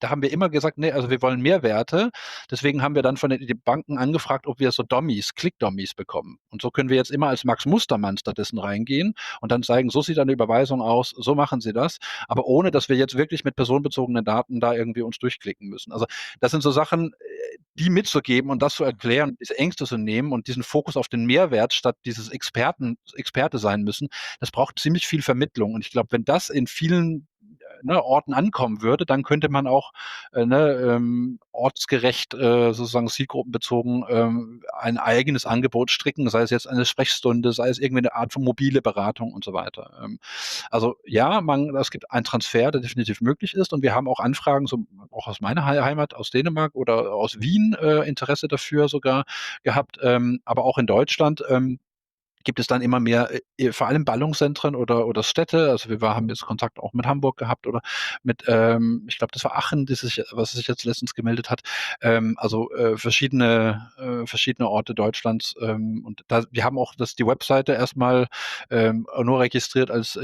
da haben wir immer gesagt: „Ne, also wir wollen Mehrwerte.“ Deswegen haben wir dann von den die Banken angefragt, ob wir so Dummies, Click-Dummies bekommen. Und so können wir jetzt immer als Max Mustermann stattdessen reingehen und dann zeigen: „So sieht eine Überweisung aus, so machen Sie das“, aber ohne, dass wir jetzt wirklich mit personenbezogenen Daten da irgendwie uns durchklicken müssen. Also, das sind so Sachen, äh, die mitzugeben und das zu erklären, diese Ängste zu nehmen und diesen Fokus auf den Mehrwert statt dieses Experten Experte sein müssen, das braucht ziemlich viel Vermittlung. Und ich glaube, wenn das in vielen, äh, ne, Orten ankommen würde, dann könnte man auch, äh, ne, ähm, ortsgerecht, äh, sozusagen zielgruppenbezogen, ähm, ein eigenes Angebot stricken, sei es jetzt eine Sprechstunde, sei es irgendwie 'ne Art von mobile Beratung und so weiter. Ähm, also ja, man es gibt einen Transfer, der definitiv möglich ist und wir haben auch Anfragen, so auch aus meiner Hei Heimat, aus Dänemark oder aus Wien, äh, Interesse dafür sogar gehabt. Ähm, aber auch in Deutschland, ähm, gibt es dann immer mehr, äh, vor allem Ballungszentren oder oder Städte. Also, wir war haben jetzt Kontakt auch mit Hamburg gehabt oder mit, ähm ich glaube, das war Aachen, die sich was sich jetzt letztens gemeldet hat. Ähm, also, äh, verschiedene äh, verschiedene Orte Deutschlands, ähm, und da wir haben auch das die Webseite erst mal, ähm, nur registriert als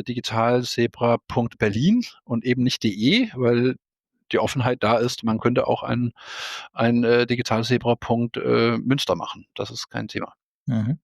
digitalsebra.berlin und eben nicht .de, weil die Offenheit da ist, man könnte auch ein ein, äh, Digitalsebra Punkt, äh, Münster machen. Das ist kein Thema. Mhm.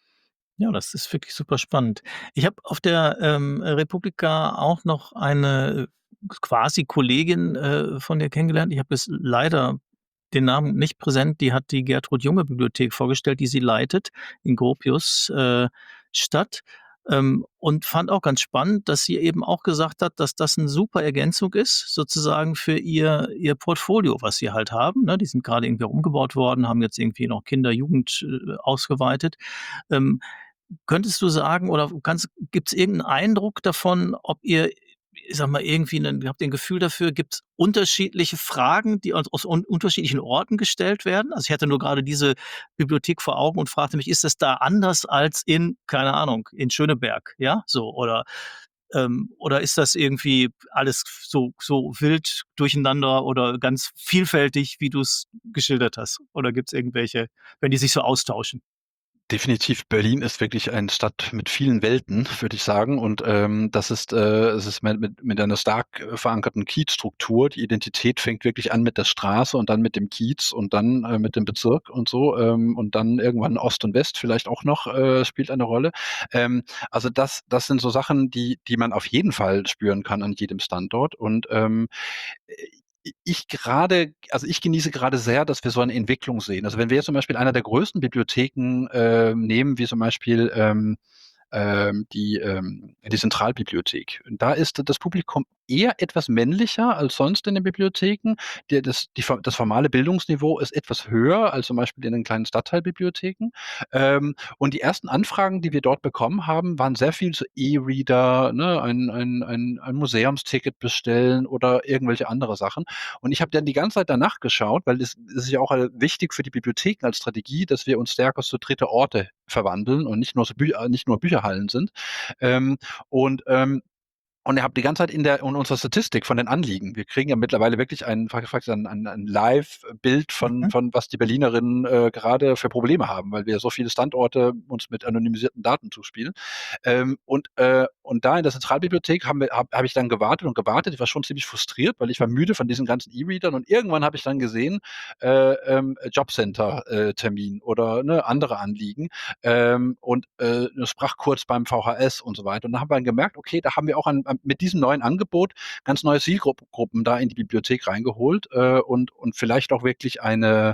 Ja, das ist wirklich super spannend. Ich habe auf der, ähm, Republika auch noch eine quasi Kollegin, äh, von dir kennengelernt. Ich habe jetzt leider den Namen nicht präsent. Die hat die Gertrud-Junge-Bibliothek vorgestellt, die sie leitet in Gropius, äh, Stadt, ähm, und fand auch ganz spannend, dass sie eben auch gesagt hat, dass das 'n super Ergänzung ist sozusagen für ihr ihr Portfolio, was sie halt haben, ne? Die sind grade irgendwie umgebaut worden, haben jetzt irgendwie noch Kinder, Jugend, äh, ausgeweitet. Ähm, könntest du sagen oder kannst gibt's irgend 'n Eindruck davon, ob ihr, ich sage mal, irgendwie 'nen habt ihr 'n Gefühl dafür, gibt's unterschiedliche Fragen, die aus aus un unterschiedlichen Orten gestellt werden? Also, ich hatte nur grade diese Bibliothek vor Augen und fragte mich: „Ist das da anders als in, keine Ahnung, in Schöneberg?“ Ja, so oder ähm, oder ist das irgendwie alles so so wild durcheinander oder ganz vielfältig, wie du's geschildert hast? Oder gibt's irgendwelche wenn die sich so austauschen? Definitiv, Berlin ist wirklich eine Stadt mit vielen Welten, würde ich sagen. Und, ähm, das ist äh, es ist mit mit mit einer stark, äh, verankerten Kiezstruktur. Die Identität fängt wirklich an mit der Straße und dann mit dem Kiez und dann, äh, mit dem Bezirk und so, ähm, und dann irgendwann Ost und West vielleicht auch noch, äh, spielt eine Rolle. Ähm, also das das sind so Sachen, die die man auf jeden Fall spüren kann an jedem Standort. Und, ähm, äh, i ich grade also, ich genieße grade sehr, dass wir so eine Entwicklung sehen. Also, wenn wir jetzt zum Beispiel einer der größten Bibliotheken, ähm, nehmen, wie zum Beispiel, ähm, ähm, die, ähm die Zentralbibliothek. Da ist das Publikum eher etwas männlicher als sonst in den Bibliotheken. Der das die das formale Bildungsniveau ist etwas höher als zum Beispiel in den kleinen Stadtteilbibliotheken. Ähm, und die ersten Anfragen, die wir dort bekommen haben, waren sehr viel zu E-Reader, ne, ein ein ein ein Museumsticket bestellen oder irgendwelche andere Sachen. Und ich habe dann die ganze Zeit danach geschaut, weil es es ist ja auch, äh, wichtig für die Bibliotheken als Strategie, dass wir uns stärker zu dritte Orte verwandeln und nicht nur so Bü äh, nicht nur Bücherhallen sind. Ähm, und, ähm und ich habe die ganze Zeit in der in unserer Statistik von den Anliegen wir kriegen ja mittlerweile wirklich ein ein ein ein Live-Bild von Mhm. von was die Berlinerinnen, äh, gerade für Probleme haben, weil wir so viele Standorte uns mit anonymisierten Daten zuspielen. Ähm, und, äh und da in der Zentralbibliothek haben wir habe habe ich dann gewartet und gewartet. Ich war schon ziemlich frustriert, weil ich war müde von diesen ganzen E-Readern und irgendwann habe ich dann gesehen, äh, ähm, Jobcenter, äh, Termin oder, ne, andere Anliegen, ähm, und, äh, 'ne Sprachkurs beim VHS und so weiter. Und da haben wir dann gemerkt, okay, da haben wir auch an an mit diesem neuen Angebot ganz neue Zielgrupp Gruppen da in die Bibliothek reingeholt, äh, und und vielleicht auch wirklich eine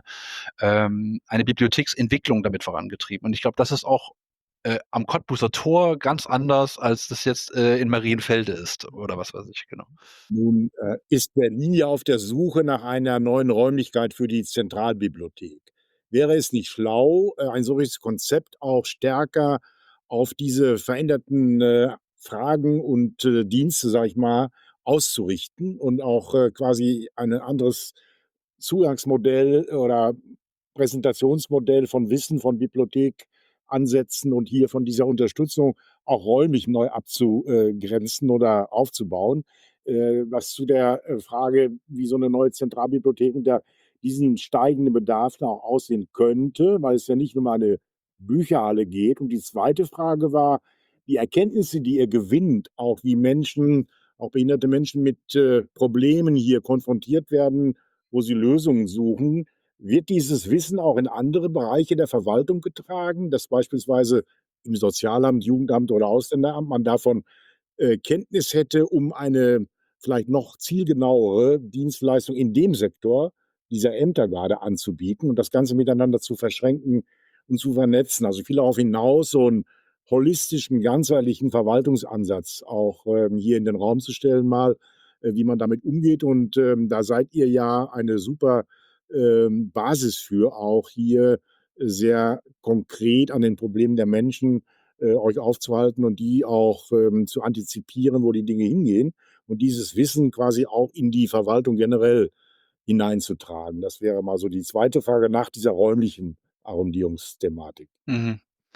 ähm, eine Bibliotheksentwicklung damit vorangetrieben. Und ich glaube, das ist auch, äh, am Kottbuser Tor ganz anders, als das jetzt, äh, in Marienfelde ist oder was weiß ich, genau. Nun, äh, ist Berlin ja auf der Suche nach einer neuen Räumlichkeit für die Zentralbibliothek. Wäre es nicht schlau, äh, ein solches Konzept auch stärker auf diese veränderten, äh, Fragen und, äh, Dienste, sage ich mal, auszurichten und auch, äh, quasi ein anderes Zugangsmodell oder Präsentationsmodell von Wissen von Bibliothek ansetzen und hier von dieser Unterstützung auch räumlich neu abzu äh, grenzen oder aufzubauen. Äh, was zu der, äh, Frage, wie so 'ne neue Zentralbibliothek unter diesem steigenden Bedarf da auch aussehen könnte, weil es ja nicht nur um eine Bücherhalle geht. Und die zweite Frage war, die Erkenntnisse, die ihr gewinnt, auch wie Menschen auch behinderte Menschen mit, äh, Problemen hier konfrontiert werden, wo sie Lösungen suchen. Wird dieses Wissen auch in andere Bereiche der Verwaltung getragen, dass beispielsweise im Sozialamt, Jugendamt oder Ausländeramt man davon, äh, Kenntnis hätte, um eine vielleicht noch zielgenauere Dienstleistung in dem Sektor dieser Ämter gerade anzubieten und das Ganze miteinander zu verschränken und zu vernetzen? Also, ich will darauf hinaus, so 'n holistischen, ganzheitlichen Verwaltungsansatz auch, ähm, hier in den Raum zu stellen mal, äh, wie man damit umgeht. Und, ähm, da seid ihr ja eine super, ähm, Basis für, auch hier sehr konkret an den Problemen der Menschen, äh, euch aufzuhalten und die auch, ähm, zu antizipieren, wo die Dinge hingehen und dieses Wissen quasi auch in die Verwaltung generell hineinzutragen. Das wäre mal so die zweite Frage nach dieser räumlichen Arrondierungsthematik. Mhm.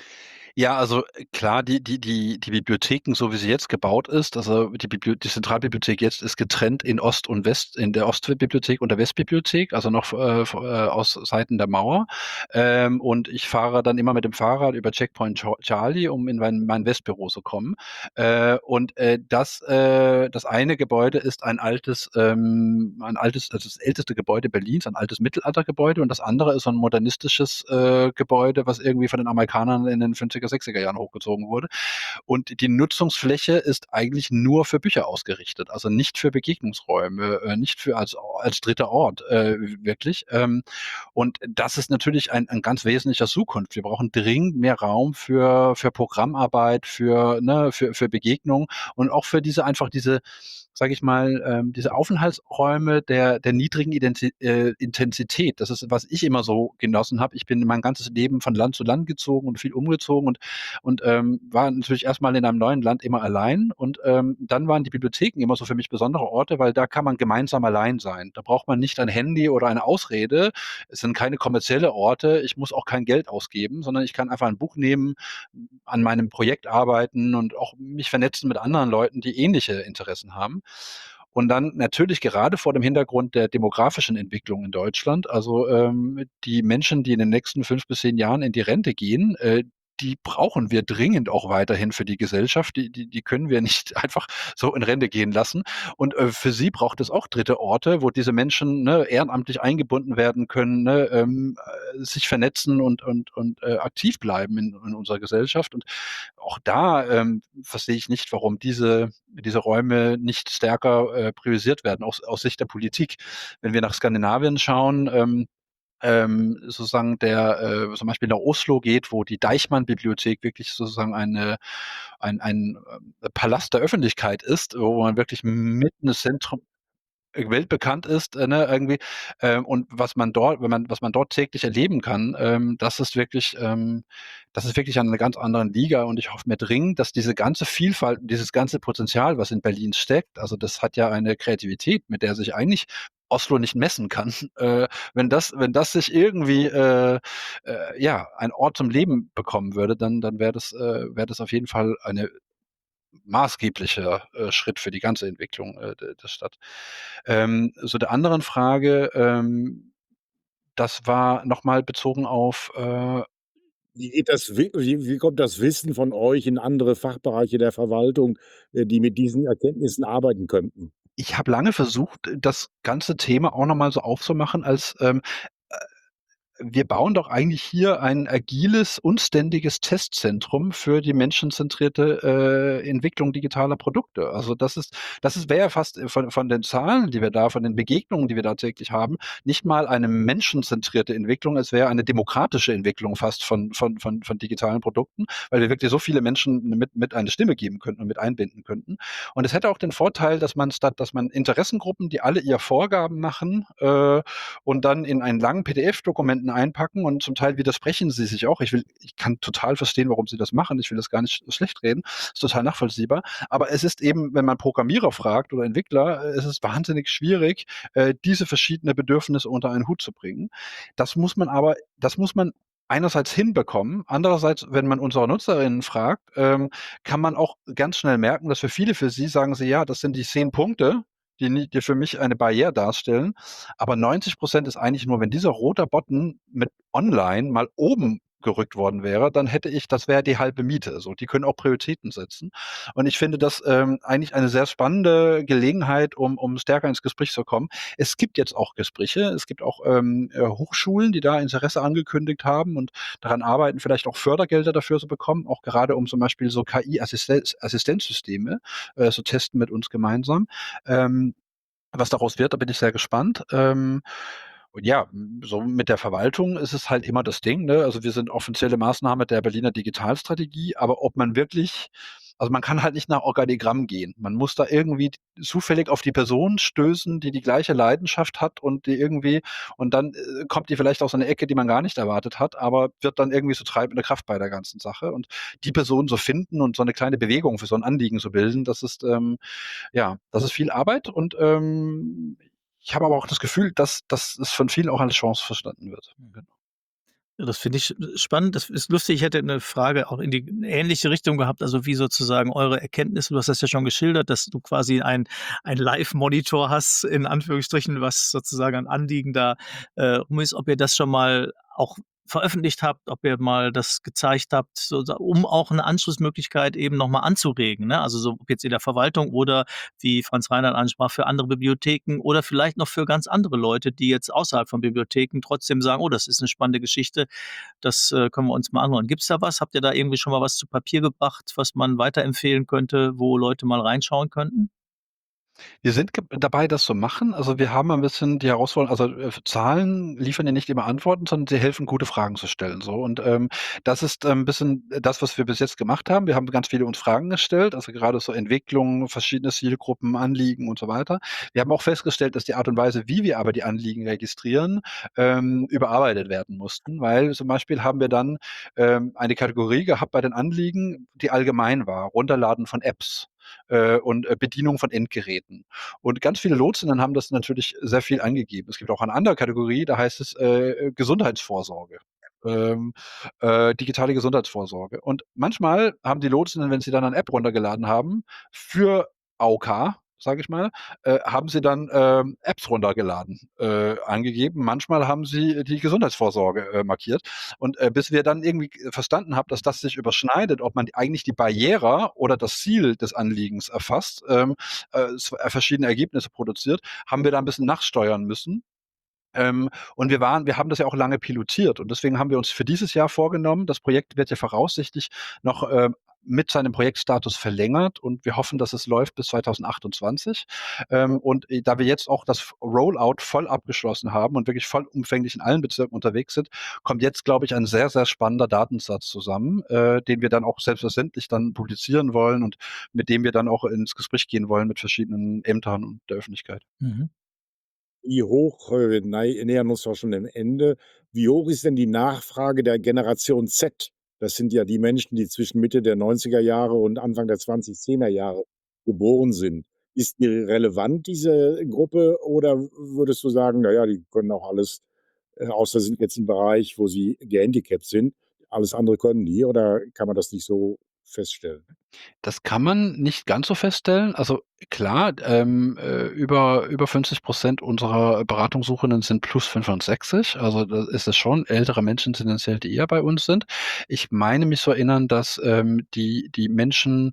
Ja, also, äh, klar, die die die die Bibliotheken, so wie sie jetzt gebaut ist, also die Biblio die Zentralbibliothek jetzt ist getrennt in Ost und West in der Ostbibliothek und der Westbibliothek, also noch v äh, v äh, aus Seiten der Mauer. Ähm, und ich fahre dann immer mit dem Fahrrad über Checkpoint Cha Charlie, um in mein mein Westbüro zu kommen. Äh, und, äh, das äh, das eine Gebäude ist ein altes ähm, ein altes also das älteste Gebäude Berlins, ein altes Mittelaltergebäude und das andere ist so 'n modernistisches, äh, Gebäude, was irgendwie von den Amerikanern in den fünfziger, sechziger Jahren hochgezogen wurde. Und die Nutzungsfläche ist eigentlich nur für Bücher ausgerichtet, also nicht für Begegnungsräume, äh, nicht für als als dritter Ort, äh, w wirklich. Ähm, und das ist natürlich ein ein ganz wesentlicher Zukunft. Wir brauchen dringend mehr Raum für für Programmarbeit, für ne, für für Begegnung und auch für diese einfach diese, sage ich mal, ähm, diese Aufenthaltsräume der der niedrigen Identi äh, Intensität. Das ist, was ich immer so genossen habe. Ich bin mein ganzes Leben von Land zu Land gezogen und viel umgezogen und und, ähm, war natürlich erst mal in einem neuen Land immer allein und, ähm, dann waren die Bibliotheken immer so für mich besondere Orte, weil da kann man gemeinsam allein sein. Da braucht man nicht ein Handy oder eine Ausrede. Es sind keine kommerzielle Orte. Ich muss auch kein Geld ausgeben, sondern ich kann einfach ein Buch nehmen, an meinem Projekt arbeiten und auch mich vernetzen mit anderen Leuten, die ähnliche Interessen haben. Und dann natürlich gerade vor dem Hintergrund der demografischen Entwicklung in Deutschland, also, ähm, die Menschen, die in den nächsten fünf bis zehn Jahren in die Rente gehen, äh, die brauchen wir dringend auch weiterhin für die Gesellschaft. Die die die können wir nicht einfach so in Rente gehen lassen. Und, äh, für sie braucht es auch dritte Orte, wo diese Menschen, ne, ehrenamtlich eingebunden werden können, ne, ähm, äh, sich vernetzen und und und, äh, aktiv bleiben in in unserer Gesellschaft. Und auch da, ähm, verstehe ich nicht, warum diese diese Räume nicht stärker, äh, priorisiert werden aus aus Sicht der Politik. Wenn wir nach Skandinavien schauen, ähm ähm, sozusagen der, äh zum Beispiel nach Oslo geht, wo die Deichman-Bibliothek wirklich sozusagen eine ein ein, ähm, Palast der Öffentlichkeit ist, wo man wirklich mitten im Zentrum äh, weltbekannt ist, äh, ne, irgendwie. Ähm, und was man dort wenn man was man dort täglich erleben kann, ähm, das ist wirklich ähm, das ist wirklich an 'ner ganz anderen Liga und ich hoffe mir dringend, dass diese ganze Vielfalt und dieses ganze Potenzial, was in Berlin steckt, also das hat ja eine Kreativität, mit der sich eigentlich Oslo nicht messen kann. Äh, wenn das wenn das sich irgendwie, äh, äh, ja, ein Ort zum Leben bekommen würde, dann dann wäre das äh, wäre das auf jeden Fall eine maßgeblicher, äh, Schritt für die ganze Entwicklung, äh, de der Stadt. Ähm, zu der anderen Frage, ähm, das war noch mal bezogen auf, äh Wie geht das wi wie wie kommt das Wissen von euch in andere Fachbereiche der Verwaltung, äh, die mit diesen Erkenntnissen arbeiten könnten? Ich habe lange versucht, das ganze Thema auch noch mal so aufzumachen als, ähm, äh wir bauen doch eigentlich hier ein agiles und ständiges Testzentrum für die menschenzentrierte, äh, Entwicklung digitaler Produkte. Also, das ist das ist wäre ja fast von von den Zahlen, die wir da von den Begegnungen, die wir da täglich haben, nicht mal eine menschenzentrierte Entwicklung. Es wäre eine demokratische Entwicklung fast von von von von digitalen Produkten, weil wir wirklich so viele Menschen mit mit eine Stimme geben könnten und mit einbinden könnten. Und es hätte auch den Vorteil, dass man statt dass man Interessengruppen, die alle ihr Vorgaben machen, äh, und dann in einen langen P D F-Dokumenten einpacken und zum Teil widersprechen sie sich auch. Ich will ich kann total verstehen, warum sie das machen. Ich will das gar nicht schlecht reden. Ist total nachvollziehbar. Aber es ist eben, wenn man Programmierer fragt oder Entwickler, äh, es ist wahnsinnig schwierig, äh, diese verschiedene Bedürfnisse unter einen Hut zu bringen. Das muss man aber das muss man einerseits hinbekommen. Andererseits, wenn man unsere Nutzerinnen fragt, ähm, kann man auch ganz schnell merken, dass für viele für sie sagen sie: „Ja, das sind die zehn Punkte, die ni die für mich eine Barriere darstellen.“ Aber neunzig Prozent ist eigentlich nur, wenn dieser roter Button mit online mal oben gerückt worden wäre, dann hätte ich das wäre die halbe Miete so. Die können auch Prioritäten setzen. Und ich finde das, ähm, eigentlich eine sehr spannende Gelegenheit, um um stärker ins Gespräch zu kommen. Es gibt jetzt auch Gespräche. Es gibt auch, ähm, äh, Hochschulen, die da Interesse angekündigt haben und daran arbeiten, vielleicht auch Fördergelder dafür zu bekommen, auch gerade um zum Beispiel so K I-Assistenz Assistenzsysteme, äh, zu testen mit uns gemeinsam. Ähm, was daraus wird, da bin ich sehr gespannt. Ähm, und ja, hm, so mit der Verwaltung ist es halt immer das Ding, ne? Also, wir sind offizielle Maßnahme der Berliner Digitalstrategie, aber ob man wirklich also, man kann halt nicht nach Organigramm gehen. Man muss da irgendwie d zufällig auf die Person stößen, die die gleiche Leidenschaft hat und die irgendwie und dann, äh, kommt die vielleicht aus so 'ner Ecke, die man gar nicht erwartet hat, aber wird dann irgendwie so treibende Kraft bei der ganzen Sache. Und die Person so finden und so 'ne kleine Bewegung für so 'n Anliegen zu bilden, das ist, ähm ja, das ist viel Arbeit und, ähm, ich habe aber auch das Gefühl, dass dass es von vielen auch als Chance verstanden wird. Genau. Ja, das finde ich spannend. Das ist lustig. Ich hätte 'ne Frage auch in die ähnliche Richtung gehabt, also wie sozusagen eure Erkenntnisse du hast das ja schon geschildert, dass du quasi ein ein Live-Monitor hast, in Anführungsstrichen, was sozusagen an Anliegen da, äh, rum ist. Ob ihr das schon mal auch veröffentlicht habt, ob ihr mal das gezeigt habt, so sa um auch 'ne Anschlussmöglichkeit eben noch mal anzuregen, ne? Also, so ob jetzt in der Verwaltung oder wie Franz Reinhardt ansprach, für andere Bibliotheken oder vielleicht noch für ganz andere Leute, die jetzt außerhalb von Bibliotheken trotzdem sagen: „Oh, das ist 'ne spannende Geschichte. Das, äh, können wir uns mal anhören.“ Gibt's da was? Habt ihr da irgendwie schon mal was zu Papier gebracht, was man weiterempfehlen könnte, wo Leute mal reinschauen könnten? Wir sind geb dabei, das zu machen. Also, wir haben ein bisschen die Herausforderung also, äh, Zahlen liefern ja nicht immer Antworten, sondern sie helfen, gute Fragen zu stellen so. Und, ähm, das ist, ähm, 'n bisschen das, was wir bis jetzt gemacht haben. Wir haben ganz viele uns Fragen gestellt, also, gerade so Entwicklung, verschiedene Zielgruppen, Anliegen und so weiter. Wir haben auch festgestellt, dass die Art und Weise, wie wir aber die Anliegen registrieren, ähm, überarbeitet werden mussten, weil zum Beispiel haben wir dann, ähm, eine Kategorie gehabt bei den Anliegen, die allgemein war, Runterladen von Apps, äh, und, äh, Bedienung von Endgeräten. Und ganz viele Lotsinnen haben das natürlich sehr viel angegeben. Es gibt auch eine andere Kategorie, da heißt es, äh, Gesundheitsvorsorge, ähm, äh, digitale Gesundheitsvorsorge. Und manchmal haben die Lotsinnen, wenn sie dann eine App runtergeladen haben für AOK, sage ich mal, äh, haben sie dann, ähm, Apps runtergeladen, äh, angegeben. Manchmal haben sie die Gesundheitsvorsorge, äh, markiert. Und, äh, bis wir dann irgendwie g verstanden haben, dass das sich überschneidet, ob man eigentlich die Barriere oder das Ziel des Anliegens erfasst, ähm, äh, es äh, verschiedene Ergebnisse produziert, haben wir da 'n bisschen nachsteuern müssen. Ähm, und wir waren wir haben das ja auch lange pilotiert und deswegen haben wir uns für dieses Jahr vorgenommen das Projekt wird ja voraussichtlich noch, ähm, mit seinem Projektstatus verlängert und wir hoffen, dass es läuft bis zweitausendachtundzwanzig. Ähm, und, äh, da wir jetzt auch das Rollout voll abgeschlossen haben und wirklich vollumfänglich in allen Bezirken unterwegs sind, kommt jetzt, glaube ich, ein sehr, sehr spannender Datensatz zusammen, äh, den wir dann auch selbstverständlich dann publizieren wollen und mit dem wir dann auch ins Gespräch gehen wollen mit verschiedenen Ämtern und der Öffentlichkeit. Mhm. Wie hoch, äh, nei nähern uns auch schon dem Ende. Wie hoch ist denn die Nachfrage der Generation Z? Das sind ja die Menschen, die zwischen Mitte der neunziger Jahre und Anfang der zwanzigzehner Jahre geboren sind. Ist die relevant, diese Gruppe, oder w würdest du sagen: „Na ja, die können auch alles, äh, außer sie sind jetzt im Bereich, wo sie gehandicapt sind. Alles andere können die“, oder kann man das nicht so feststellen? Das kann man nicht ganz so feststellen. Also, klar, ähm, äh, über über fünfzig Prozent unserer Beratungssuchenden sind plus fünfundsechzig. Also, da ist es schon ältere Menschen tendenziell, die eher bei uns sind. Ich meine mich zu erinnern, dass, ähm, die die Menschen,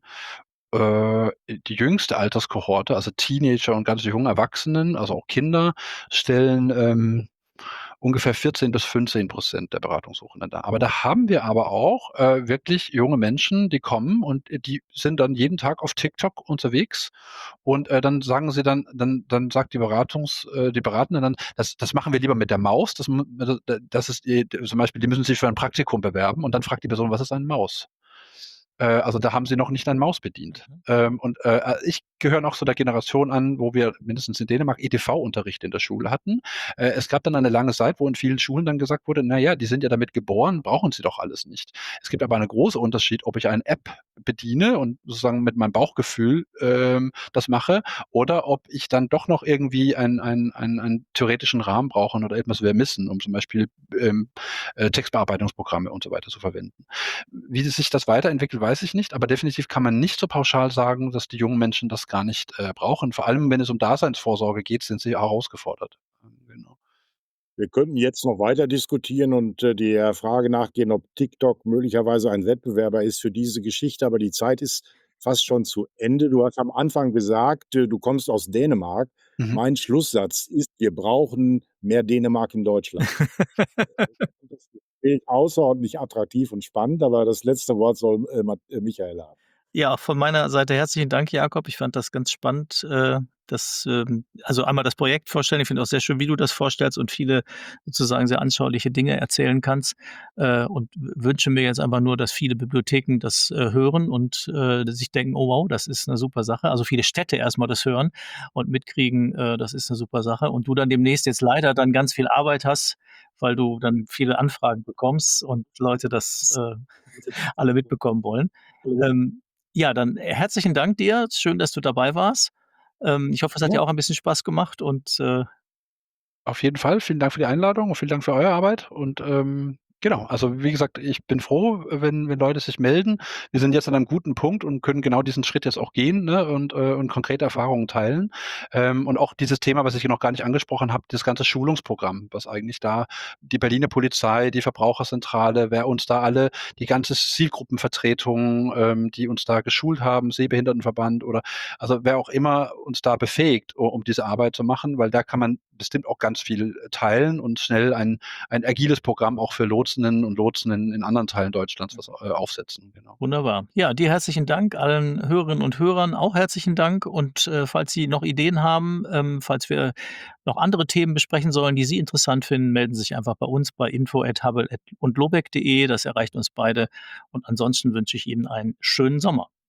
äh die jüngste Alterskohorte, also Teenager und ganz junge Erwachsenen, also auch Kinder, stellen, ähm, ungefähr vierzehn bis fünfzehn Prozent der Beratungssuchenden dar. Aber da haben wir aber auch, äh, wirklich junge Menschen, die kommen und, äh, die sind dann jeden Tag auf TikTok unterwegs und, äh, dann sagen sie dann dann dann sagt die Beratungs äh, die Beratende dann: „Das das machen wir lieber mit der Maus. Das m d d das ist äh, zum Beispiel, die müssen sich für ein Praktikum bewerben.“ Und dann fragt die Person: „Was ist eine Maus?“ Äh, also, da haben sie noch nicht ein Maus bedient. Mhm. Ähm, und, äh, äh, ich gehöre noch zu der Generation an, wo wir mindestens in Dänemark E D V-Unterricht in der Schule hatten. Äh, es gab dann eine lange Zeit, wo in vielen Schulen dann gesagt wurde: „Na ja, die sind ja damit geboren, brauchen sie doch alles nicht.“ Es gibt aber eine große Unterschied, ob ich eine App bediene und sozusagen mit meinem Bauchgefühl, ähm, das mache oder ob ich dann doch noch irgendwie einen einen einen einen theoretischen Rahmen brauche oder etwas vermissen, um zum Beispiel, ähm, äh, Textbearbeitungsprogramme und so weiter zu verwenden. Wie sich das weiterentwickelt, weiß ich nicht, aber definitiv kann man nicht so pauschal sagen, dass die jungen Menschen das gar nicht, äh, brauchen. Vor allem, wenn es um Daseinsvorsorge geht, sind sie herausgefordert. Ähm, genau. Wir könnten jetzt noch weiter diskutieren und, äh, der Frage nachgehen, ob TikTok möglicherweise ein Wettbewerber ist für diese Geschichte, aber die Zeit ist fast schon zu Ende. Du hast am Anfang gesagt, äh, du kommst aus Dänemark. Mhm. Mein Schlusssatz ist: Wir brauchen mehr Dänemark in Deutschland. Das Gespräch außerordentlich attraktiv und spannend, aber das letzte Wort soll, äh, Mat äh, Michael haben. Ja, von meiner Seite herzlichen Dank, Jakob. Ich fand das ganz spannend, äh, das, ähm also einmal das Projekt vorstellen. Ich finde auch sehr schön, wie du das vorstellst und viele sozusagen sehr anschauliche Dinge erzählen kannst, äh, und w wünsche mir jetzt einfach nur, dass viele Bibliotheken das, äh, hören und, äh, sich denken: „Oh wow, das ist 'ne super Sache.“ Also viele Städte erst mal das hören und mitkriegen, äh, das ist 'ne super Sache und du dann demnächst jetzt leider dann ganz viel Arbeit hast, weil du dann viele Anfragen bekommst und Leute das, äh, alle mitbekommen wollen. Ähm, ja, dann herzlichen Dank dir. Schön, dass du dabei warst. Ähm, ich hoffe, es hat dir Ja. auch ein bisschen Spaß gemacht und, äh Auf jeden Fall. Vielen Dank für die Einladung und vielen Dank für eure Arbeit und, ähm, genau, also wie gesagt, ich bin froh, wenn wenn Leute sich melden. Wir sind jetzt an einem guten Punkt und können genau diesen Schritt jetzt auch gehen, ne, und, äh und konkrete Erfahrungen teilen. Ähm, und auch dieses Thema, was ich hier noch gar nicht angesprochen habe, das ganze Schulungsprogramm, was eigentlich da die Berliner Polizei, die Verbraucherzentrale, wer uns da alle die ganze Zielgruppenvertretung, ähm, die uns da geschult haben, Sehbehindertenverband oder also wer auch immer uns da befähigt, u um diese Arbeit zu machen, weil da kann man bestimmt auch ganz viel teilen und schnell ein ein agiles Programm auch für Lotsinnen und Lotsen in in anderen Teilen Deutschlands was, äh, aufsetzen, genau. Wunderbar. Ja, dir herzlichen Dank, allen Hörerinnen und Hörern auch herzlichen Dank und, äh, falls Sie noch Ideen haben, ähm, falls wir noch andere Themen besprechen sollen, die Sie interessant finden, melden Sie sich einfach bei uns bei info at habbel at und lobeck punkt de. Das erreicht uns beide und ansonsten wünsche ich Ihnen einen schönen Sommer.